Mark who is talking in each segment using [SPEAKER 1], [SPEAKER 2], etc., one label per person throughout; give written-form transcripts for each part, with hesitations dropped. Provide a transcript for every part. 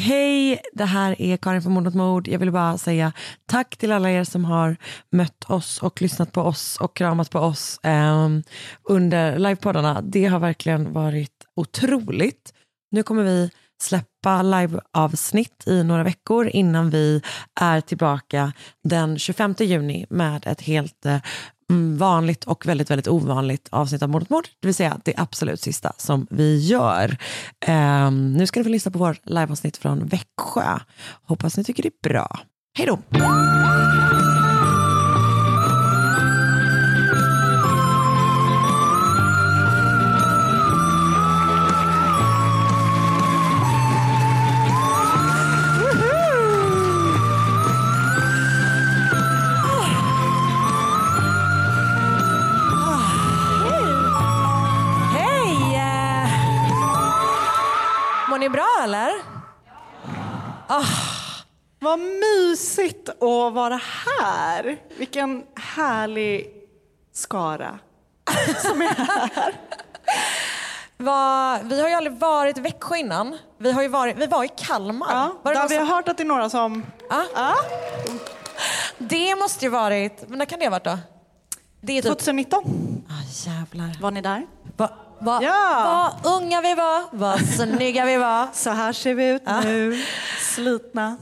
[SPEAKER 1] Hej, det här är Karin från Mord mot mord. Jag vill bara säga tack till alla er som har mött oss och lyssnat på oss och kramat på oss under livepoddarna. Det har verkligen varit otroligt. Nu kommer vi släppa liveavsnitt i några veckor innan vi är tillbaka den 25 juni med ett helt vanligt och väldigt, väldigt ovanligt avsnitt av Mord mot mord. Det vill säga det absolut sista som vi gör. Nu ska ni få lyssna på vår liveavsnitt från Växjö. Hoppas ni tycker det är bra. Hej då! Mår ni bra eller?
[SPEAKER 2] Vad mysigt att vara här. Vilken härlig skara som är här.
[SPEAKER 1] Vi har ju aldrig varit i Växjö innan. Vi var i Kalmar.
[SPEAKER 2] Ja, där vi har hört att det är några som...
[SPEAKER 1] Det måste ju varit... Men när kan det ha varit då? Det är typ...
[SPEAKER 2] 2019.
[SPEAKER 1] Jävlar.
[SPEAKER 2] Var ni där?
[SPEAKER 1] Vad unga vi var, vad snygga vi var.
[SPEAKER 2] Så här ser vi ut nu, slitna.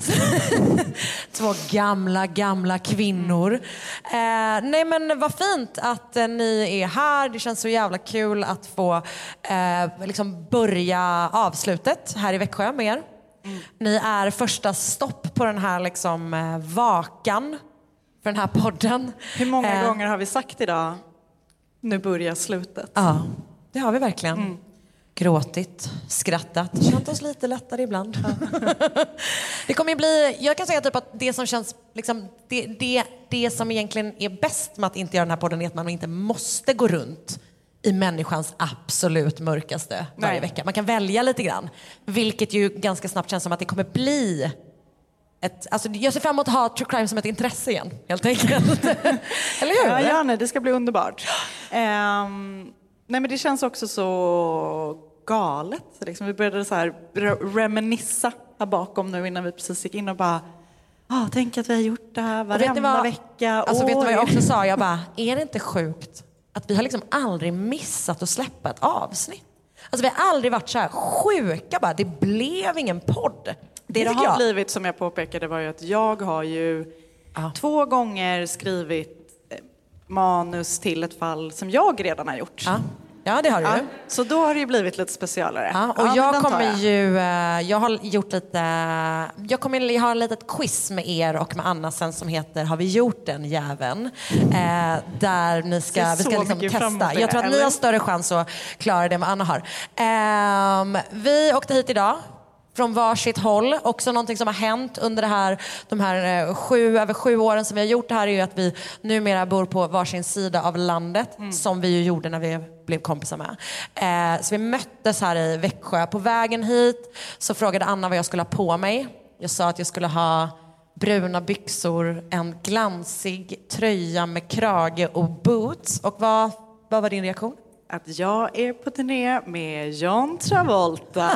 [SPEAKER 1] Två gamla kvinnor. Nej men vad fint att ni är här. Det känns så jävla kul att få liksom börja avslutet här i Växjö med er. Ni är första stopp på den här liksom, vakan för den här podden.
[SPEAKER 2] Hur många gånger har vi sagt idag, nu börjar slutet?
[SPEAKER 1] Ja. Det har vi verkligen. Gråtit, skrattat, känt oss lite lättare ibland. Det kommer bli, jag kan säga typ att det som känns liksom, det som egentligen är bäst med att inte göra den här podden är att man inte måste gå runt i människans absolut mörkaste varje vecka. Man kan välja lite grann, vilket ju ganska snabbt känns som att det kommer bli alltså jag ser fram emot att ha true crime som ett intresse igen, helt enkelt. Eller hur?
[SPEAKER 2] Ja, gärna, det ska bli underbart. Nej, men det känns också så galet. Liksom, vi började så här reminissa här bakom nu innan vi precis gick in och bara tänk att vi har gjort det här varenda vecka.
[SPEAKER 1] Alltså vet du vad jag också sa? Jag bara, är det inte sjukt att vi har liksom aldrig missat att släppa ett avsnitt? Alltså vi har aldrig varit så här sjuka bara. Det blev ingen podd.
[SPEAKER 2] Det har blivit, som jag påpekade, var ju att jag har ju 2 gånger skrivit manus till ett fall som jag redan har gjort.
[SPEAKER 1] Ja, det har du ju.
[SPEAKER 2] Så då har det ju blivit lite specialare.
[SPEAKER 1] Och jag kommer ju... Jag har gjort lite... Jag har ett litet quiz med er och med Anna sen som heter Har vi gjort den jäveln? Där vi ska liksom testa. Jag tror att ni har större chans att klara det än vad Anna har. Vi åkte hit idag från varsitt håll. Också någonting som har hänt under de här över 7 åren som vi har gjort det här är ju att vi numera bor på varsin sida av landet, som vi ju gjorde när vi blev kompisar med. Så vi möttes här i Växjö. På vägen hit så frågade Anna vad jag skulle ha på mig. Jag sa att jag skulle ha bruna byxor, en glansig tröja med krage och boots. Och vad var din reaktion?
[SPEAKER 2] Att jag är på turné med John Travolta.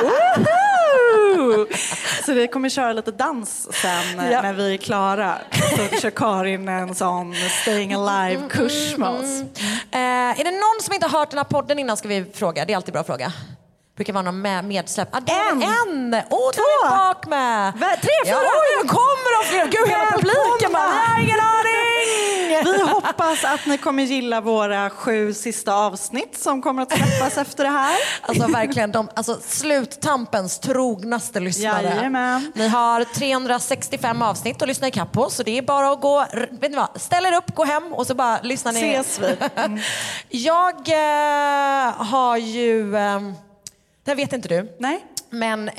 [SPEAKER 2] Så vi kommer köra lite dans sen när vi är klara. Så kör Karin en sån Staying Alive-kurs med oss.
[SPEAKER 1] Är det någon som inte har hört den här podden innan ska vi fråga. Det är alltid bra att fråga. Det brukar vara någon medsläpp. En! Åh, du är bak med! 3, 4! Oj, nu kommer de fler! Gud, hela publiken bara, jag har ingen aning!
[SPEAKER 2] Vi hoppas att ni kommer gilla våra 7 sista avsnitt som kommer att släppas efter det här.
[SPEAKER 1] Alltså verkligen, sluttampens trognaste lyssnare.
[SPEAKER 2] Jajamän.
[SPEAKER 1] Ni har 365 avsnitt att lyssna i kapp på, så det är bara att gå, vet ni vad, ställ er upp, gå hem och så bara lyssnar ni.
[SPEAKER 2] Ses vi.
[SPEAKER 1] Jag har ju... det vet inte du.
[SPEAKER 2] Nej.
[SPEAKER 1] Men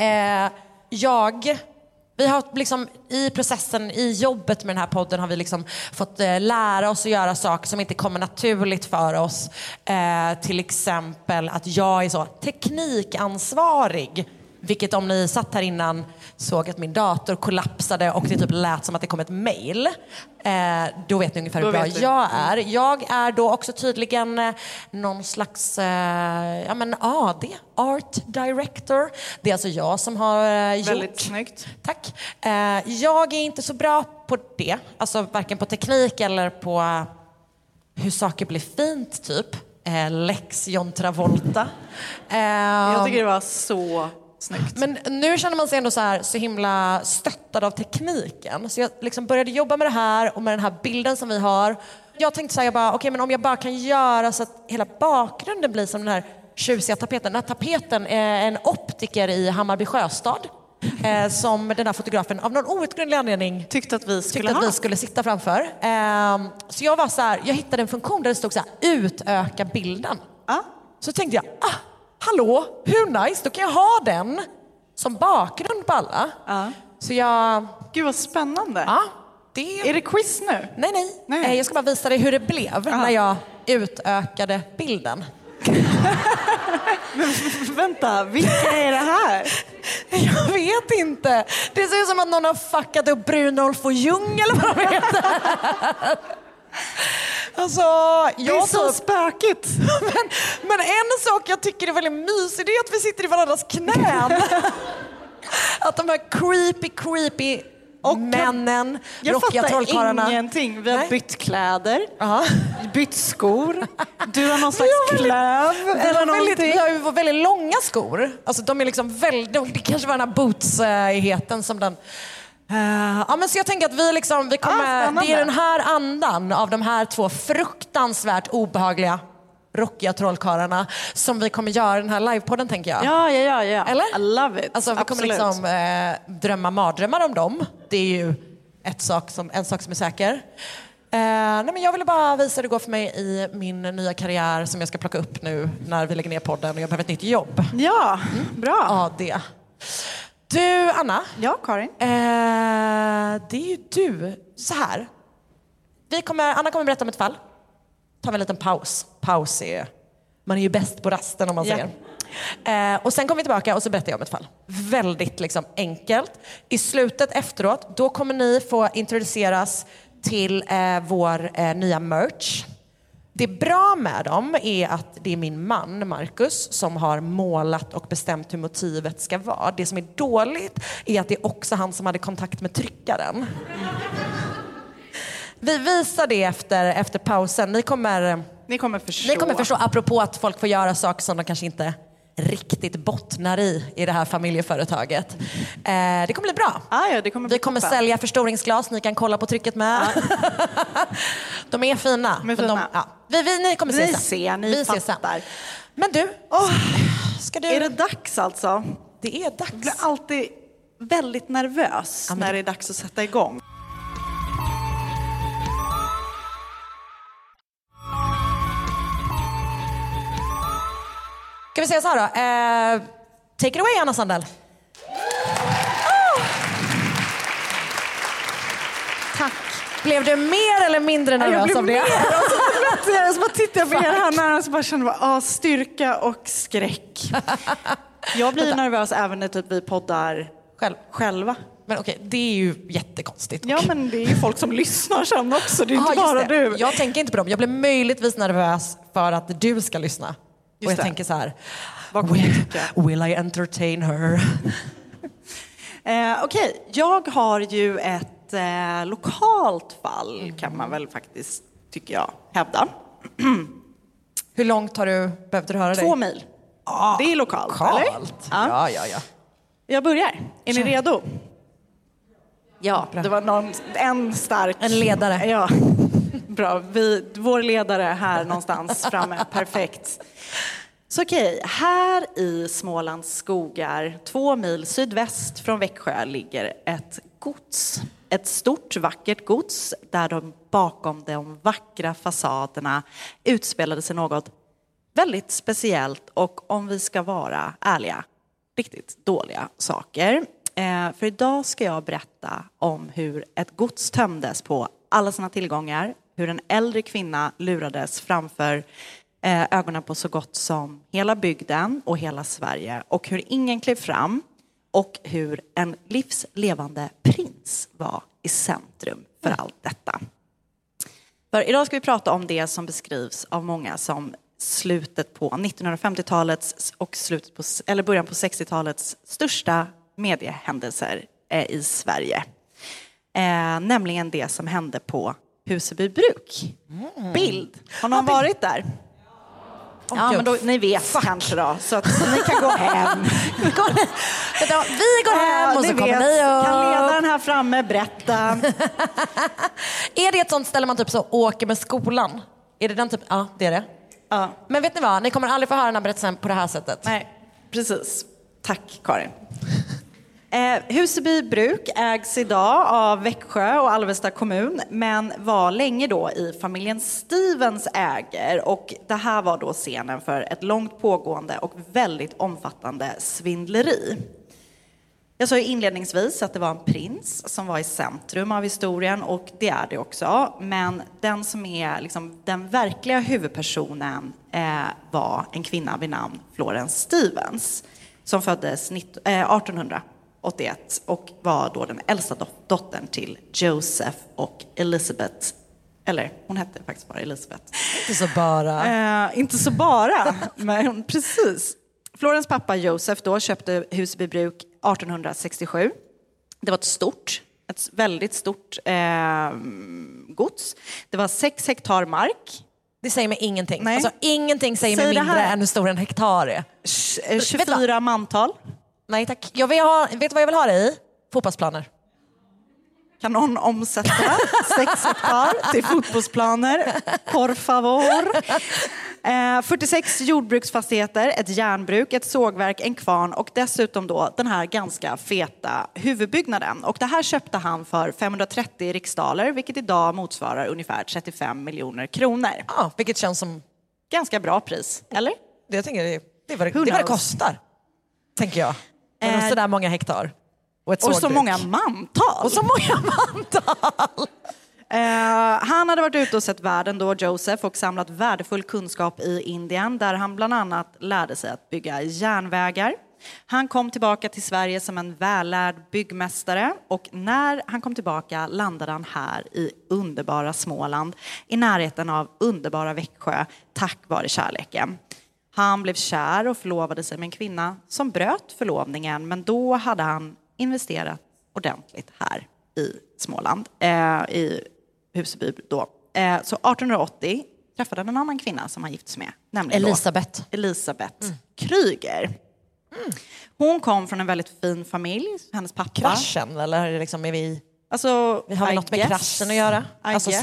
[SPEAKER 1] vi har liksom i processen, i jobbet med den här podden har vi liksom fått lära oss att göra saker som inte kommer naturligt för oss. Till exempel att jag är så teknikansvarig Vilket om ni satt här innan såg att min dator kollapsade och det typ lät som att det kom ett mejl. Då vet ni ungefär hur bra jag är. Jag är då också tydligen någon slags AD, Art Director. Det är alltså jag som har gjort...
[SPEAKER 2] Väldigt snyggt.
[SPEAKER 1] Tack. Jag är inte så bra på det. Alltså varken på teknik eller på hur saker blir fint typ. Lex John Travolta.
[SPEAKER 2] Jag tycker det var så snyggt.
[SPEAKER 1] Men nu känner man sig ändå så himla stöttad av tekniken. Så jag liksom började jobba med det här och med den här bilden som vi har. Jag tänkte så här, men om jag bara kan göra så att hela bakgrunden blir som den här tjusiga tapeten. Den här tapeten är en optiker i Hammarby Sjöstad. Som den här fotografen av någon outgrundlig anledning
[SPEAKER 2] tyckte att vi skulle
[SPEAKER 1] sitta framför. Så jag var så här, jag hittade en funktion där det stod så här, utöka bilden. Så tänkte jag, hallå, hur nice, då kan jag ha den som bakgrund på alla. Så jag...
[SPEAKER 2] Gud vad spännande. Är det quiz nu?
[SPEAKER 1] Nej. Jag ska bara visa dig hur det blev när jag utökade bilden.
[SPEAKER 2] Men vänta, vilka är det här?
[SPEAKER 1] Jag vet inte. Det ser ut som att någon har fuckat upp Brynolf och Ljung eller vad de heter. Alltså,
[SPEAKER 2] det är så spökigt.
[SPEAKER 1] Men en sak jag tycker är väldigt mysig, det är att vi sitter i varandras knän. Att de här creepy och männen, rockiga trollkarlarna.
[SPEAKER 2] Jag fattar ingenting. Vi har bytt kläder, bytt skor. Du har någon slags klöv eller någonting.
[SPEAKER 1] Vi har ju väldigt långa skor. Alltså de är liksom väldigt, det kanske var den här bootsheten som den... men så jag tänker att vi kommer, det är den här andan av de här två fruktansvärt obehagliga rockiga trollkarlarna som vi kommer göra den här livepodden, tänker jag.
[SPEAKER 2] Ja.
[SPEAKER 1] Eller?
[SPEAKER 2] I love it.
[SPEAKER 1] Alltså vi kommer liksom drömma mardrömmar om dem. Det är ju en sak som är säker. Men jag ville bara visa hur det går för mig i min nya karriär som jag ska plocka upp nu när vi lägger ner podden och jag behöver ett nytt jobb.
[SPEAKER 2] Ja, bra.
[SPEAKER 1] Ja, det. Du, Anna.
[SPEAKER 2] Ja, Karin.
[SPEAKER 1] Det är ju du. Så här. Anna kommer berätta om ett fall. Tar vi en liten paus. Man är ju bäst på rasten om man säger. Och sen kommer vi tillbaka och så berättar jag om ett fall. Väldigt enkelt. I slutet efteråt, då kommer ni få introduceras till vår nya merch. Det bra med dem är att det är min man, Marcus, som har målat och bestämt hur motivet ska vara. Det som är dåligt är att det är också han som hade kontakt med tryckaren. Vi visar det efter pausen. Ni kommer förstå, apropå att folk får göra saker som de kanske inte riktigt bottnar i det här familjeföretaget. Det kommer bli bra. Vi kommer sälja förstoringsglas ni kan kolla på trycket med. De är fina. Ni kommer se sen.
[SPEAKER 2] Ni fattar.
[SPEAKER 1] Men du,
[SPEAKER 2] är det dags alltså?
[SPEAKER 1] Det är dags.
[SPEAKER 2] Jag blir alltid väldigt nervös när det är dags att sätta igång.
[SPEAKER 1] Ska vi säga så här då? Take it away, Anna Sandell.
[SPEAKER 2] Tack.
[SPEAKER 1] Blev du mer eller mindre nervös av det?
[SPEAKER 2] Jag bara tittade på er här nära och så bara kände styrka och skräck. Jag blir nervös även när typ vi poddar själva.
[SPEAKER 1] Men okej, det är ju jättekonstigt.
[SPEAKER 2] Ja, men det är ju folk som lyssnar sen också. Det är inte bara du.
[SPEAKER 1] Jag tänker inte på dem. Jag blir möjligtvis nervös för att du ska lyssna. Och jag tänker så här, will I entertain her?
[SPEAKER 2] Okej, jag har ju ett lokalt fall kan man väl faktiskt, tycker jag, hävda.
[SPEAKER 1] Hur långt har du behövt röra dig?
[SPEAKER 2] 2 mil. Det är lokalt, eller?
[SPEAKER 1] Ja.
[SPEAKER 2] Jag börjar. Är ni redo? Ja, det var en stark...
[SPEAKER 1] En ledare.
[SPEAKER 2] Ja, bra. Vår ledare här någonstans framme. Perfekt. Så okej, här i Smålands skogar, 2 mil sydväst från Växjö, ligger ett gods. Ett stort, vackert gods där bakom de vackra fasaderna utspelade sig något väldigt speciellt och, om vi ska vara ärliga, riktigt dåliga saker. För idag ska jag berätta om hur ett gods tömdes på alla sina tillgångar, hur en äldre kvinna lurades framför ögonen på så gott som hela bygden och hela Sverige, och hur ingen klev fram och hur en livslevande prins var i centrum för allt detta. För idag ska vi prata om det som beskrivs av många som slutet på 1950-talets och början på 60-talets största mediehändelser i Sverige. Nämligen det som hände på Huseby bruk. Bild. Har någon varit där? Ja, men då, ni vet kanske då, så ni kan gå hem.
[SPEAKER 1] Vi går hem och så kommer ni upp.
[SPEAKER 2] Kan ledaren här framme berätta?
[SPEAKER 1] Är det ett sånt ställe man typ så åker med skolan? Är det den typ? Ja, det är det.
[SPEAKER 2] Ja.
[SPEAKER 1] Men vet ni vad? Ni kommer aldrig få höra den här berättelsen på det här sättet.
[SPEAKER 2] Nej, precis. Tack, Karin. Huseby bruk ägs idag av Växjö och Alvesta kommun, men var länge då i familjen Stevens äger, och det här var då scenen för ett långt pågående och väldigt omfattande svindleri. Jag sa ju inledningsvis att det var en prins som var i centrum av historien, och det är det också, men den som är liksom den verkliga huvudpersonen var en kvinna vid namn Florence Stevens som föddes 1881 och var då den äldsta dottern till Joseph och Elizabeth. Eller hon hette faktiskt bara Elizabeth.
[SPEAKER 1] Inte så bara.
[SPEAKER 2] Inte så bara, men precis. Florence pappa Joseph då köpte Huseby bruk 1867. Det var ett väldigt stort gods. Det var 6 hektar mark.
[SPEAKER 1] Det säger mig ingenting.
[SPEAKER 2] Nej.
[SPEAKER 1] Alltså, ingenting säger mig mindre än hur stor en hektar är.
[SPEAKER 2] 24 mantal.
[SPEAKER 1] Nej tack. Vet du vad jag vill ha det i? Fotbollsplaner.
[SPEAKER 2] Kan någon omsätta 6 hektar till fotbollsplaner? Por favor. 46 jordbruksfastigheter, ett järnbruk, ett sågverk, en kvarn och dessutom då den här ganska feta huvudbyggnaden. Och det här köpte han för 530 riksdaler, vilket idag motsvarar ungefär 35 miljoner kronor.
[SPEAKER 1] Ja, vilket känns som
[SPEAKER 2] ganska bra pris, eller?
[SPEAKER 1] Jag tänker det är vad det kostar, tänker jag. Så där många hektar. Och
[SPEAKER 2] så många mantal. Han hade varit ute och sett världen då, Joseph, och samlat värdefull kunskap i Indien, där han bland annat lärde sig att bygga järnvägar. Han kom tillbaka till Sverige som en vällärd byggmästare, och när han kom tillbaka landade han här i underbara Småland, i närheten av underbara Växjö, tack vare kärleken. Han blev kär och förlovade sig med en kvinna som bröt förlovningen, men då hade han investerat ordentligt här i Småland, i Huseby då. Så 1880 träffade han en annan kvinna som han gifte sig med, nämligen Elisabeth Kryger. Hon kom från en väldigt fin familj, hennes pappa.
[SPEAKER 1] Kraschen, eller liksom är vi...
[SPEAKER 2] Alltså,
[SPEAKER 1] vi har väl något med kraschen att göra? Alltså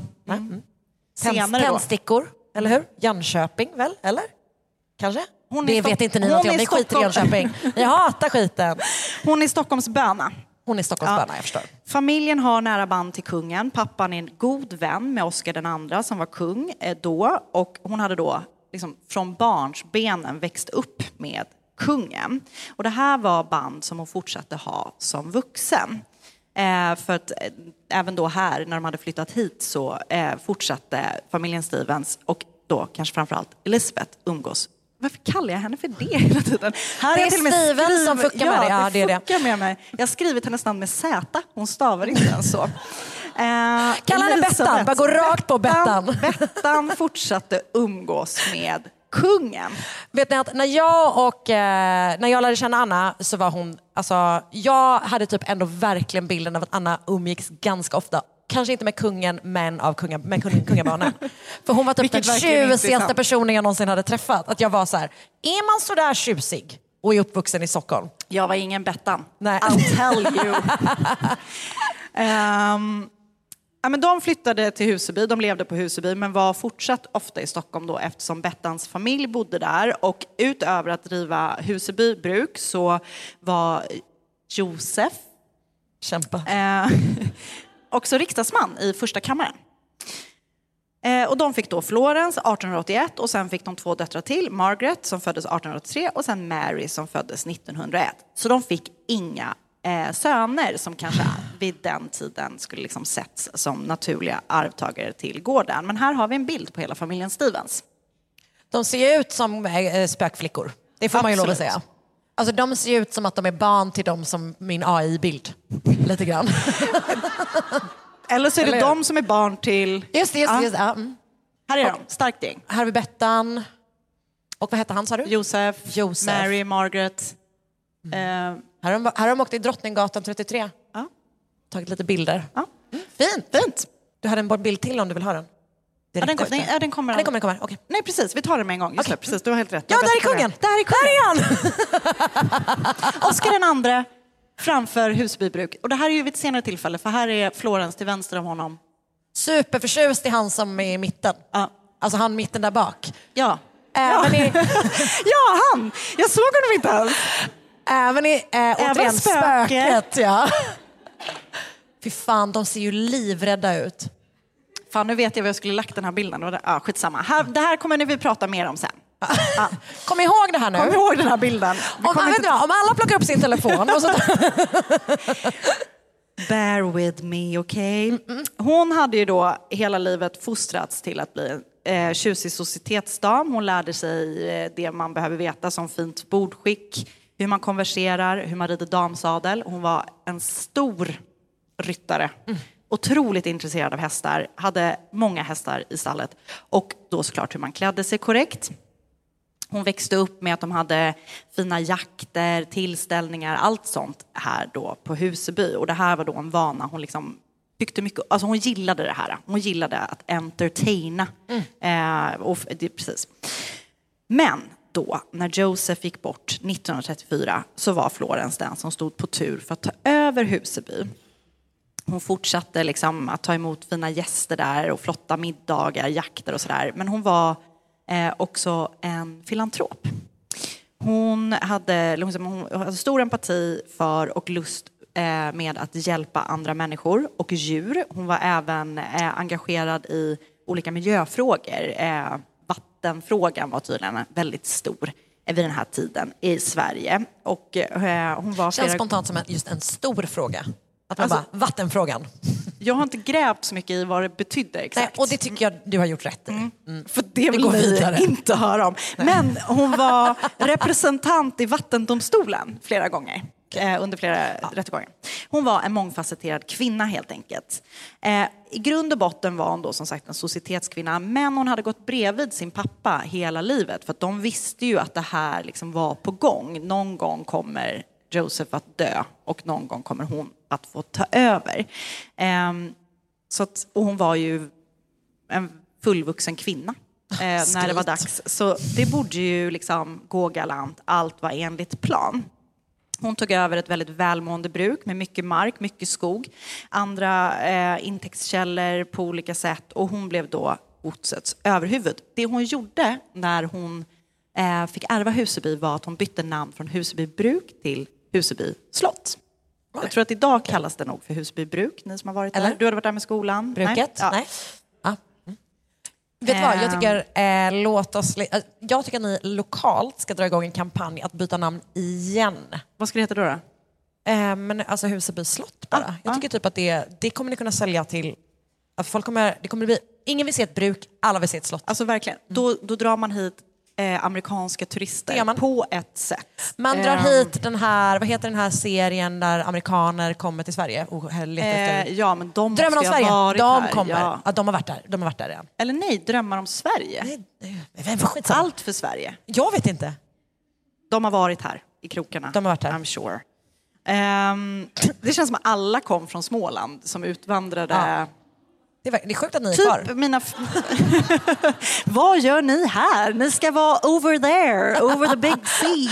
[SPEAKER 1] tändstickor, eller hur? Jönköping väl, eller? Kanske? Det vet inte ni någonting om, det är skit i Jönköping. Jag hatar skiten.
[SPEAKER 2] Hon är Stockholmsböna.
[SPEAKER 1] Jag förstår.
[SPEAKER 2] Familjen har nära band till kungen. Pappan är en god vän med Oscar den andra som var kung då. Och hon hade då liksom från barnsbenen växt upp med kungen. Och det här var band som hon fortsatte ha som vuxen. För att även då här, när de hade flyttat hit, så fortsatte familjen Stevens och då kanske framförallt Elizabeth umgås. Varför kallar jag henne för det hela tiden? Här
[SPEAKER 1] det är Steven som fuckar med dig.
[SPEAKER 2] Ja, det fuckar med mig. Jag har skrivit hennes namn med Z. Hon stavar inte ens så.
[SPEAKER 1] Kalla henne Bettan. Bara gå rakt på Bettan.
[SPEAKER 2] Bettan fortsatte umgås med kungen.
[SPEAKER 1] Vet ni att när jag lärde känna Anna så var hon... Alltså, jag hade typ ändå verkligen bilden av att Anna umgicks ganska ofta. Kanske inte med kungen, men med kungabarnen. För hon var typ den tjusigaste personen jag någonsin hade träffat. Att jag var så här, är man så där tjusig och är uppvuxen i Stockholm?
[SPEAKER 2] Jag var ingen Bettan.
[SPEAKER 1] Nej.
[SPEAKER 2] I'll tell you. Men de flyttade till Huseby, de levde på Huseby, men var fortsatt ofta i Stockholm då, eftersom Bettans familj bodde där. Och utöver att driva Huseby bruk så var Josef också riksdagsman i första kammaren. Och de fick då Florence 1881 och sen fick de 2 döttrar till. Margaret som föddes 1883 och sen Mary som föddes 1901. Så de fick inga söner som kanske vid den tiden skulle liksom setts som naturliga arvtagare till gården. Men här har vi en bild på hela familjen Stevens.
[SPEAKER 1] De ser ut som spökflickor. Det får man ju lov att säga. Alltså de ser ut som att de är barn till dem som min AI-bild. Lite grann.
[SPEAKER 2] Eller så är det de som är barn till...
[SPEAKER 1] Just det. Ja.
[SPEAKER 2] Här är de, starkt gäng.
[SPEAKER 1] Här har vi Bettan. Och vad hette han, sa du?
[SPEAKER 2] Josef. Mary, Margaret.
[SPEAKER 1] Här har de åkt i Drottninggatan 33.
[SPEAKER 2] Ja.
[SPEAKER 1] Tagit lite bilder.
[SPEAKER 2] Ja.
[SPEAKER 1] Fint. Du hade en bild till om du vill ha den.
[SPEAKER 2] Den kommer.
[SPEAKER 1] Okay.
[SPEAKER 2] Nej, precis. Vi tar den med en gång. Just
[SPEAKER 1] Okay.
[SPEAKER 2] det, precis, du har helt rätt.
[SPEAKER 1] Ja, där är kungen. Där är han.
[SPEAKER 2] Oscar den andre framför Husebybruk. Och det här är ju vid ett senare tillfälle, för här är Florens till vänster om honom.
[SPEAKER 1] Superförtjust i han som är i mitten.
[SPEAKER 2] Ja.
[SPEAKER 1] Alltså han mitten där bak.
[SPEAKER 2] Ja.
[SPEAKER 1] Ja,
[SPEAKER 2] han! Jag såg honom inte alls.
[SPEAKER 1] Även återigen spöket. Ja. Fy fan, de ser ju livrädda ut.
[SPEAKER 2] Fan, nu vet jag vad jag skulle lagt den här bilden. Skitsamma. Det här kommer vi prata mer om sen.
[SPEAKER 1] Kom ihåg det här nu.
[SPEAKER 2] Kom ihåg den här bilden.
[SPEAKER 1] Om alla plockar upp sin telefon. Och så...
[SPEAKER 2] Bear with me, okay? Hon hade ju då hela livet fostrats till att bli en tjusig societetsdam. Hon lärde sig det man behöver veta som fint bordskick, hur man konverserar, hur man rider damsadel. Hon var en stor ryttare. Otroligt intresserad av hästar. Hade många hästar i stallet. Och då såklart hur man klädde sig korrekt. Hon växte upp med att de hade fina jakter, tillställningar, allt sånt här då på Huseby. Och det här var då en vana. Hon liksom tyckte mycket, alltså hon gillade det här. Hon gillade att entertaina. Precis. Men då, när Joseph gick bort 1934 så var Florens den som stod på tur för att ta över Huseby. Hon fortsatte liksom att ta emot fina gäster där och flotta middagar, jakter och sådär. Men hon var också en filantrop. Hon hade stor empati för och lust med att hjälpa andra människor och djur. Hon var även engagerad i olika miljöfrågor. Vattenfrågan var tydligen väldigt stor vid den här tiden i Sverige. Och hon var
[SPEAKER 1] känns spontant som just en stor fråga. Att man bara, vattenfrågan.
[SPEAKER 2] Jag har inte grävt så mycket i vad det betydde exakt.
[SPEAKER 1] Nej, och det tycker jag du har gjort rätt i.
[SPEAKER 2] För det vill ni inte höra om. Nej. Men hon var representant i vattendomstolen flera gånger. Under flera rättegångar. Hon var en mångfacetterad kvinna helt enkelt. I grund och botten var hon då som sagt en societetskvinna. Men hon hade gått bredvid sin pappa hela livet. För att de visste ju att det här liksom var på gång. Någon gång kommer Joseph att dö och någon gång kommer hon att få ta över. Och hon var ju en fullvuxen kvinna när det var dags. Så det borde ju liksom gå galant. Allt var enligt plan. Hon tog över ett väldigt välmående bruk med mycket mark, mycket skog. Andra intäktskällor på olika sätt. Och hon blev då godsets överhuvud. Det hon gjorde när hon fick ärva Huseby var att hon bytte namn från Huseby bruk till Huseby slott. Jag tror att idag kallas det nog för Huseby bruk, ni som har varit där. Du hade varit där med skolan.
[SPEAKER 1] Bruket? Nej. Ja. Vet du vad, jag tycker jag tycker att ni lokalt ska dra igång en kampanj att byta namn igen.
[SPEAKER 2] Vad ska det heta då?
[SPEAKER 1] Men alltså Huseby slott bara. Jag tycker typ att det kommer ni kunna sälja till att folk det kommer bli, ingen vill se ett bruk, alla vill se ett slott.
[SPEAKER 2] Alltså verkligen. Då drar man hit amerikanska turister på ett sätt.
[SPEAKER 1] Man drar hit den här, vad heter den här serien där amerikaner kommer till Sverige?
[SPEAKER 2] Ja, men de
[SPEAKER 1] Drömmar om Sverige. De kommer.
[SPEAKER 2] Ja.
[SPEAKER 1] Ja, de har varit där redan.
[SPEAKER 2] Eller nej, Drömmar om Sverige. Allt för Sverige.
[SPEAKER 1] Jag vet inte.
[SPEAKER 2] De har varit här i krokarna.
[SPEAKER 1] De har varit här.
[SPEAKER 2] I'm sure. Det känns som att alla kom från Småland som utvandrade. Ja.
[SPEAKER 1] Det är sjukt att ni är kvar.
[SPEAKER 2] Vad gör ni här? Ni ska vara over there, over the big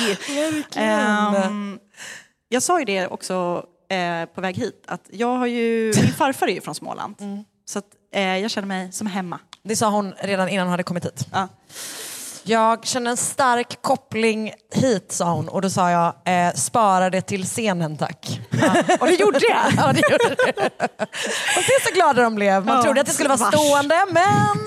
[SPEAKER 2] sea. Jag sa ju det också på väg hit. Att min farfar är ju från Småland. Så att, jag känner mig som hemma.
[SPEAKER 1] Det sa hon redan innan hon hade kommit hit.
[SPEAKER 2] Ja.
[SPEAKER 1] Jag känner en stark koppling hit, sa hon. Och då sa jag, spara det till scenen, tack.
[SPEAKER 2] Ja. Och det gjorde jag.
[SPEAKER 1] Ja, det gjorde det. Och det är så glada de blev. Man trodde att det skulle vara stående, men...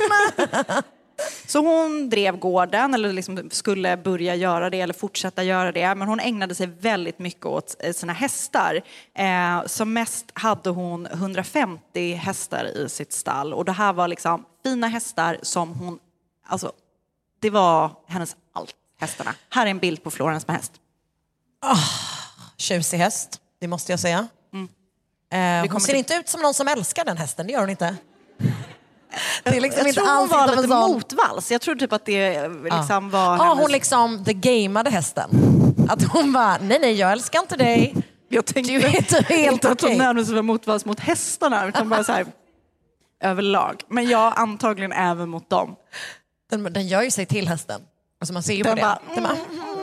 [SPEAKER 2] Så hon drev gården, eller liksom skulle börja göra det, eller fortsätta göra det. Men hon ägnade sig väldigt mycket åt sina hästar. Som mest hade hon 150 hästar i sitt stall. Och det här var liksom fina hästar som hon... Alltså, det var hennes allt, hästarna. Här är en bild på Florens med häst.
[SPEAKER 1] Tjusig häst, det måste jag säga. Hon ser inte ut som någon som älskar den hästen, det gör hon inte.
[SPEAKER 2] Det är liksom jag inte tror hon var lite motvalls. Jag tror typ att det liksom var hennes...
[SPEAKER 1] hon liksom the gameade hästen. Att hon bara, nej jag älskar inte dig.
[SPEAKER 2] Jag tänkte
[SPEAKER 1] du är inte helt okej.
[SPEAKER 2] Att hon närmast var motvalls mot hästarna utan bara så här överlag. Men jag antagligen även mot dem.
[SPEAKER 1] Den gör ju sig till hästen. Alltså man ser ju
[SPEAKER 2] den
[SPEAKER 1] på det.
[SPEAKER 2] Bara,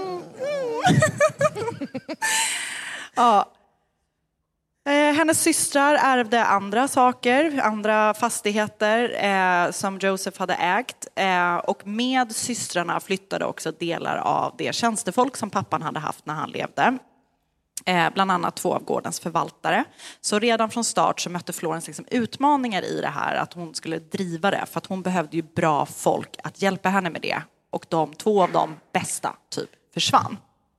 [SPEAKER 2] ja. Hennes systrar ärvde andra saker, andra fastigheter som Joseph hade ägt. Och med systrarna flyttade också delar av det tjänstefolk som pappan hade haft när han levde. Bland annat 2 av gårdens förvaltare. Så redan från start så mötte Florence liksom utmaningar i det här. Att hon skulle driva det. För att hon behövde ju bra folk att hjälpa henne med det. Och 2 av de bästa typ försvann.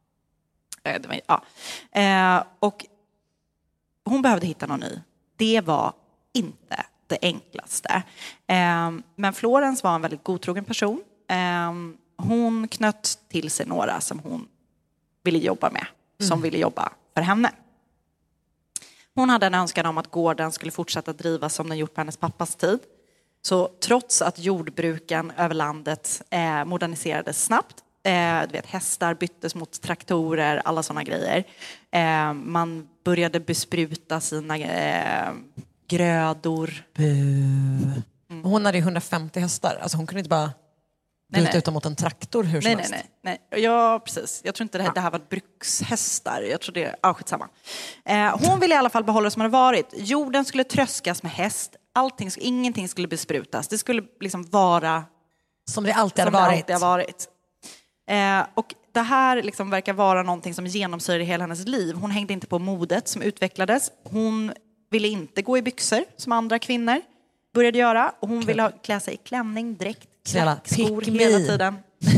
[SPEAKER 2] Och hon behövde hitta någon ny. Det var inte det enklaste. Men Florence var en väldigt godtrogen person. Hon knöt till sig några som hon ville jobba med. Som ville jobba för henne. Hon hade en önskan om att gården skulle fortsätta drivas som den gjort på hennes pappas tid. Så trots att jordbruken över landet moderniserades snabbt. Du vet, hästar byttes mot traktorer, alla sådana grejer. Man började bespruta sina grödor.
[SPEAKER 1] Hon hade ju 150 hästar. Alltså hon kunde inte bara byta mot en traktor hur som helst.
[SPEAKER 2] Nej. Ja, precis. Jag tror inte det här var brukshästar. Jag tror det är skitsamma. Hon ville i alla fall behålla det som det varit. Jorden skulle tröskas med häst. Ingenting skulle besprutas. Det skulle liksom vara
[SPEAKER 1] som det alltid har varit.
[SPEAKER 2] Och det här liksom verkar vara någonting som genomsyrar hela hennes liv. Hon hängde inte på modet som utvecklades. Hon ville inte gå i byxor som andra kvinnor började göra. Och hon ville klä sig i klänning, dräkt, skor hela tiden.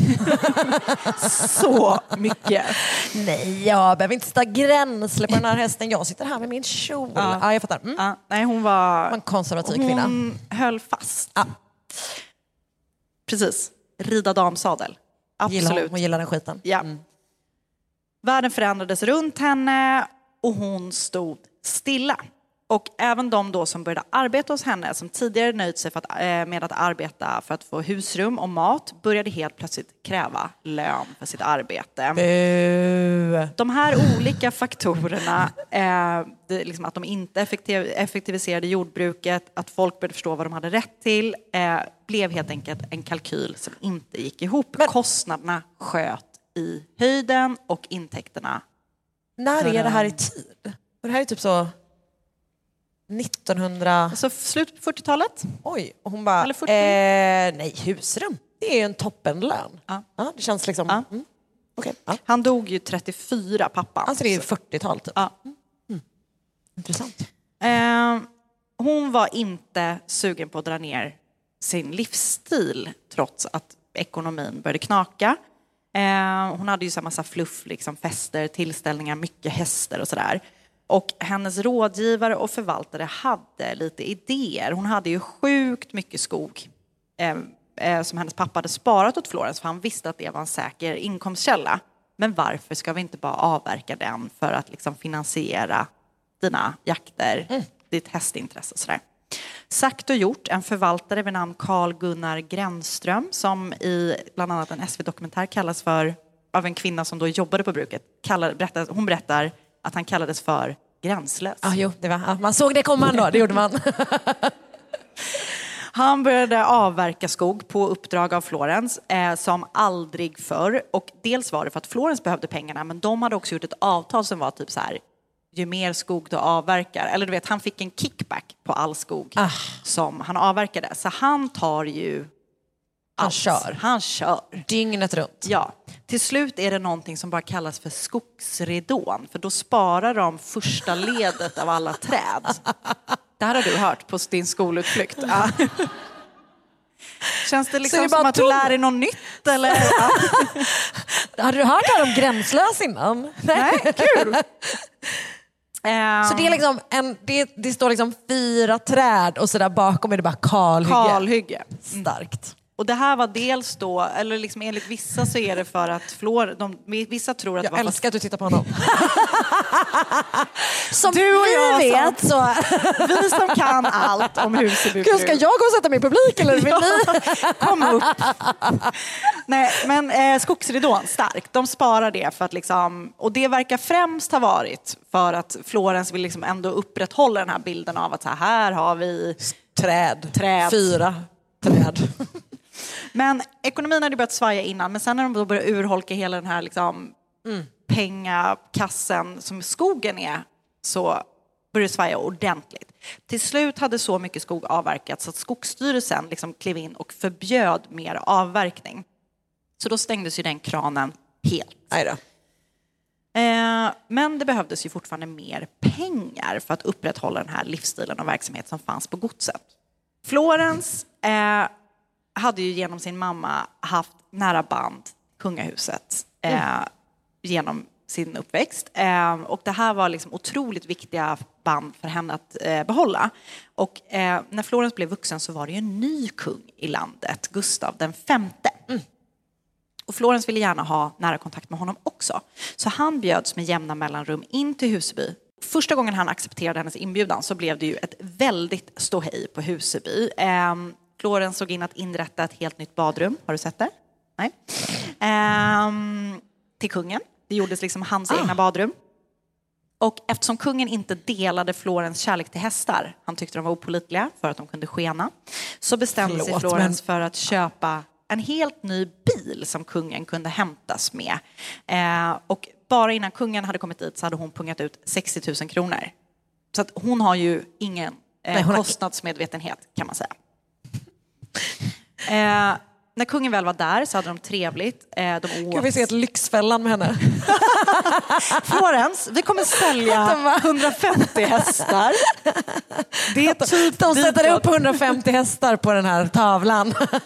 [SPEAKER 2] Så mycket.
[SPEAKER 1] Nej, jag behöver inte sitta gränsle på den här hästen. Jag sitter här med min kjol. Ja, jag fattar.
[SPEAKER 2] Nej, hon var
[SPEAKER 1] en konservativ kvinna.
[SPEAKER 2] Hon höll fast. Precis. Rida damsadel. Absolut.
[SPEAKER 1] Hon gillar den skiten.
[SPEAKER 2] Ja. Världen förändrades runt henne och hon stod stilla. Och även de då som började arbeta hos henne, som tidigare nöjt sig med att arbeta för att få husrum och mat, började helt plötsligt kräva lön för sitt arbete. De här olika faktorerna, liksom att de inte effektiviserade jordbruket, att folk började förstå vad de hade rätt till, blev helt enkelt en kalkyl som inte gick ihop. Men kostnaderna sköt i höjden och intäkterna.
[SPEAKER 1] När är det här i tid? Det här är typ så 1900...
[SPEAKER 2] Alltså slutet på 40-talet.
[SPEAKER 1] Oj, och hon bara, nej, husrum. Det är ju en toppenlön. Ja, det känns liksom...
[SPEAKER 2] Ja.
[SPEAKER 1] Okay.
[SPEAKER 2] Han dog ju 34, pappan.
[SPEAKER 1] Alltså det är ju 40-tal typ. Ja. Intressant.
[SPEAKER 2] Hon var inte sugen på att dra ner sin livsstil trots att ekonomin började knaka. Hon hade ju så massa fluff, liksom fester, tillställningar, mycket hästar och sådär. Och hennes rådgivare och förvaltare hade lite idéer. Hon hade ju sjukt mycket skog som hennes pappa hade sparat åt Florence. För han visste att det var en säker inkomstkälla. Men varför ska vi inte bara avverka den för att liksom finansiera dina jakter, ditt hästintresse och sådär. Sagt och gjort, en förvaltare vid namn Carl Gunnar Grännström som i bland annat en SV-dokumentär kallas för, av en kvinna som då jobbade på bruket, hon berättar att han kallades för gränslös.
[SPEAKER 1] Man såg det komma då, det gjorde man.
[SPEAKER 2] Han började avverka skog på uppdrag av Florence som aldrig förr. Och dels var det för att Florence behövde pengarna, men de hade också gjort ett avtal som var typ så här: ju mer skog du avverkar, eller du vet, han fick en kickback på all skog som han avverkade. Så han tar ju Han kör.
[SPEAKER 1] Dygnet runt.
[SPEAKER 2] Ja. Till slut är det någonting som bara kallas för skogsridån. För då sparar de första ledet av alla träd. Det här har du hört på din skolutflykt. Ja. Känns det liksom som att du lär dig något nytt? Eller?
[SPEAKER 1] Har du hört här om gränslös innan?
[SPEAKER 2] Nej, kul.
[SPEAKER 1] Så det är liksom det står liksom 4 träd och så där bakom är det bara kalhygge.
[SPEAKER 2] Kalhygge.
[SPEAKER 1] Starkt.
[SPEAKER 2] Och det här var dels då, eller liksom enligt vissa så är det för att vissa tror att
[SPEAKER 1] jag
[SPEAKER 2] det var
[SPEAKER 1] älskar att du tittar på honom.
[SPEAKER 2] Som du och jag
[SPEAKER 1] vet så...
[SPEAKER 2] Vi som kan allt om Huseby.
[SPEAKER 1] Ska jag gå och sätta mig i publik eller vill ni?
[SPEAKER 2] Kom upp. Nej, men skogsridån, starkt. De sparar det för att liksom, och det verkar främst ha varit för att Florens vill liksom ändå upprätthålla den här bilden av att så här har vi
[SPEAKER 1] träd. 4 träd.
[SPEAKER 2] Men ekonomin hade börjat svaja innan, men sen när de då började urholka hela den här liksom, pengakassen som skogen är, så började det svaja ordentligt. Till slut hade så mycket skog avverkats att Skogsstyrelsen liksom klev in och förbjöd mer avverkning. Så då stängdes ju den kranen helt. Men det behövdes ju fortfarande mer pengar för att upprätthålla den här livsstilen och verksamhet som fanns på godset. Florens hade ju genom sin mamma haft nära band kungahuset genom sin uppväxt. Och det här var liksom otroligt viktiga band för henne att behålla. Och när Florens blev vuxen så var det ju en ny kung i landet, Gustav den V. Och Florens ville gärna ha nära kontakt med honom också. Så han bjöds med jämna mellanrum in till Huseby. Första gången han accepterade hennes inbjudan så blev det ju ett väldigt ståhej på Huseby. Florens såg in att inrätta ett helt nytt badrum. Har du sett det? Nej. Till kungen. Det gjordes liksom hans egna badrum. Och eftersom kungen inte delade Florens kärlek till hästar, han tyckte de var opålitliga för att de kunde skena, så bestämde sig Florens för att köpa en helt ny bil som kungen kunde hämtas med. Och bara innan kungen hade kommit dit så hade hon pungat ut 60 000 kronor. Så att hon har ju ingen kostnadsmedvetenhet, kan man säga. När kungen väl var där så hade de trevligt.
[SPEAKER 1] Kan vi se ett Lyxfällan med henne?
[SPEAKER 2] Florens, vi kommer sälja 150 hästar. Det är typ
[SPEAKER 1] de sätter upp 150 hästar på den här tavlan.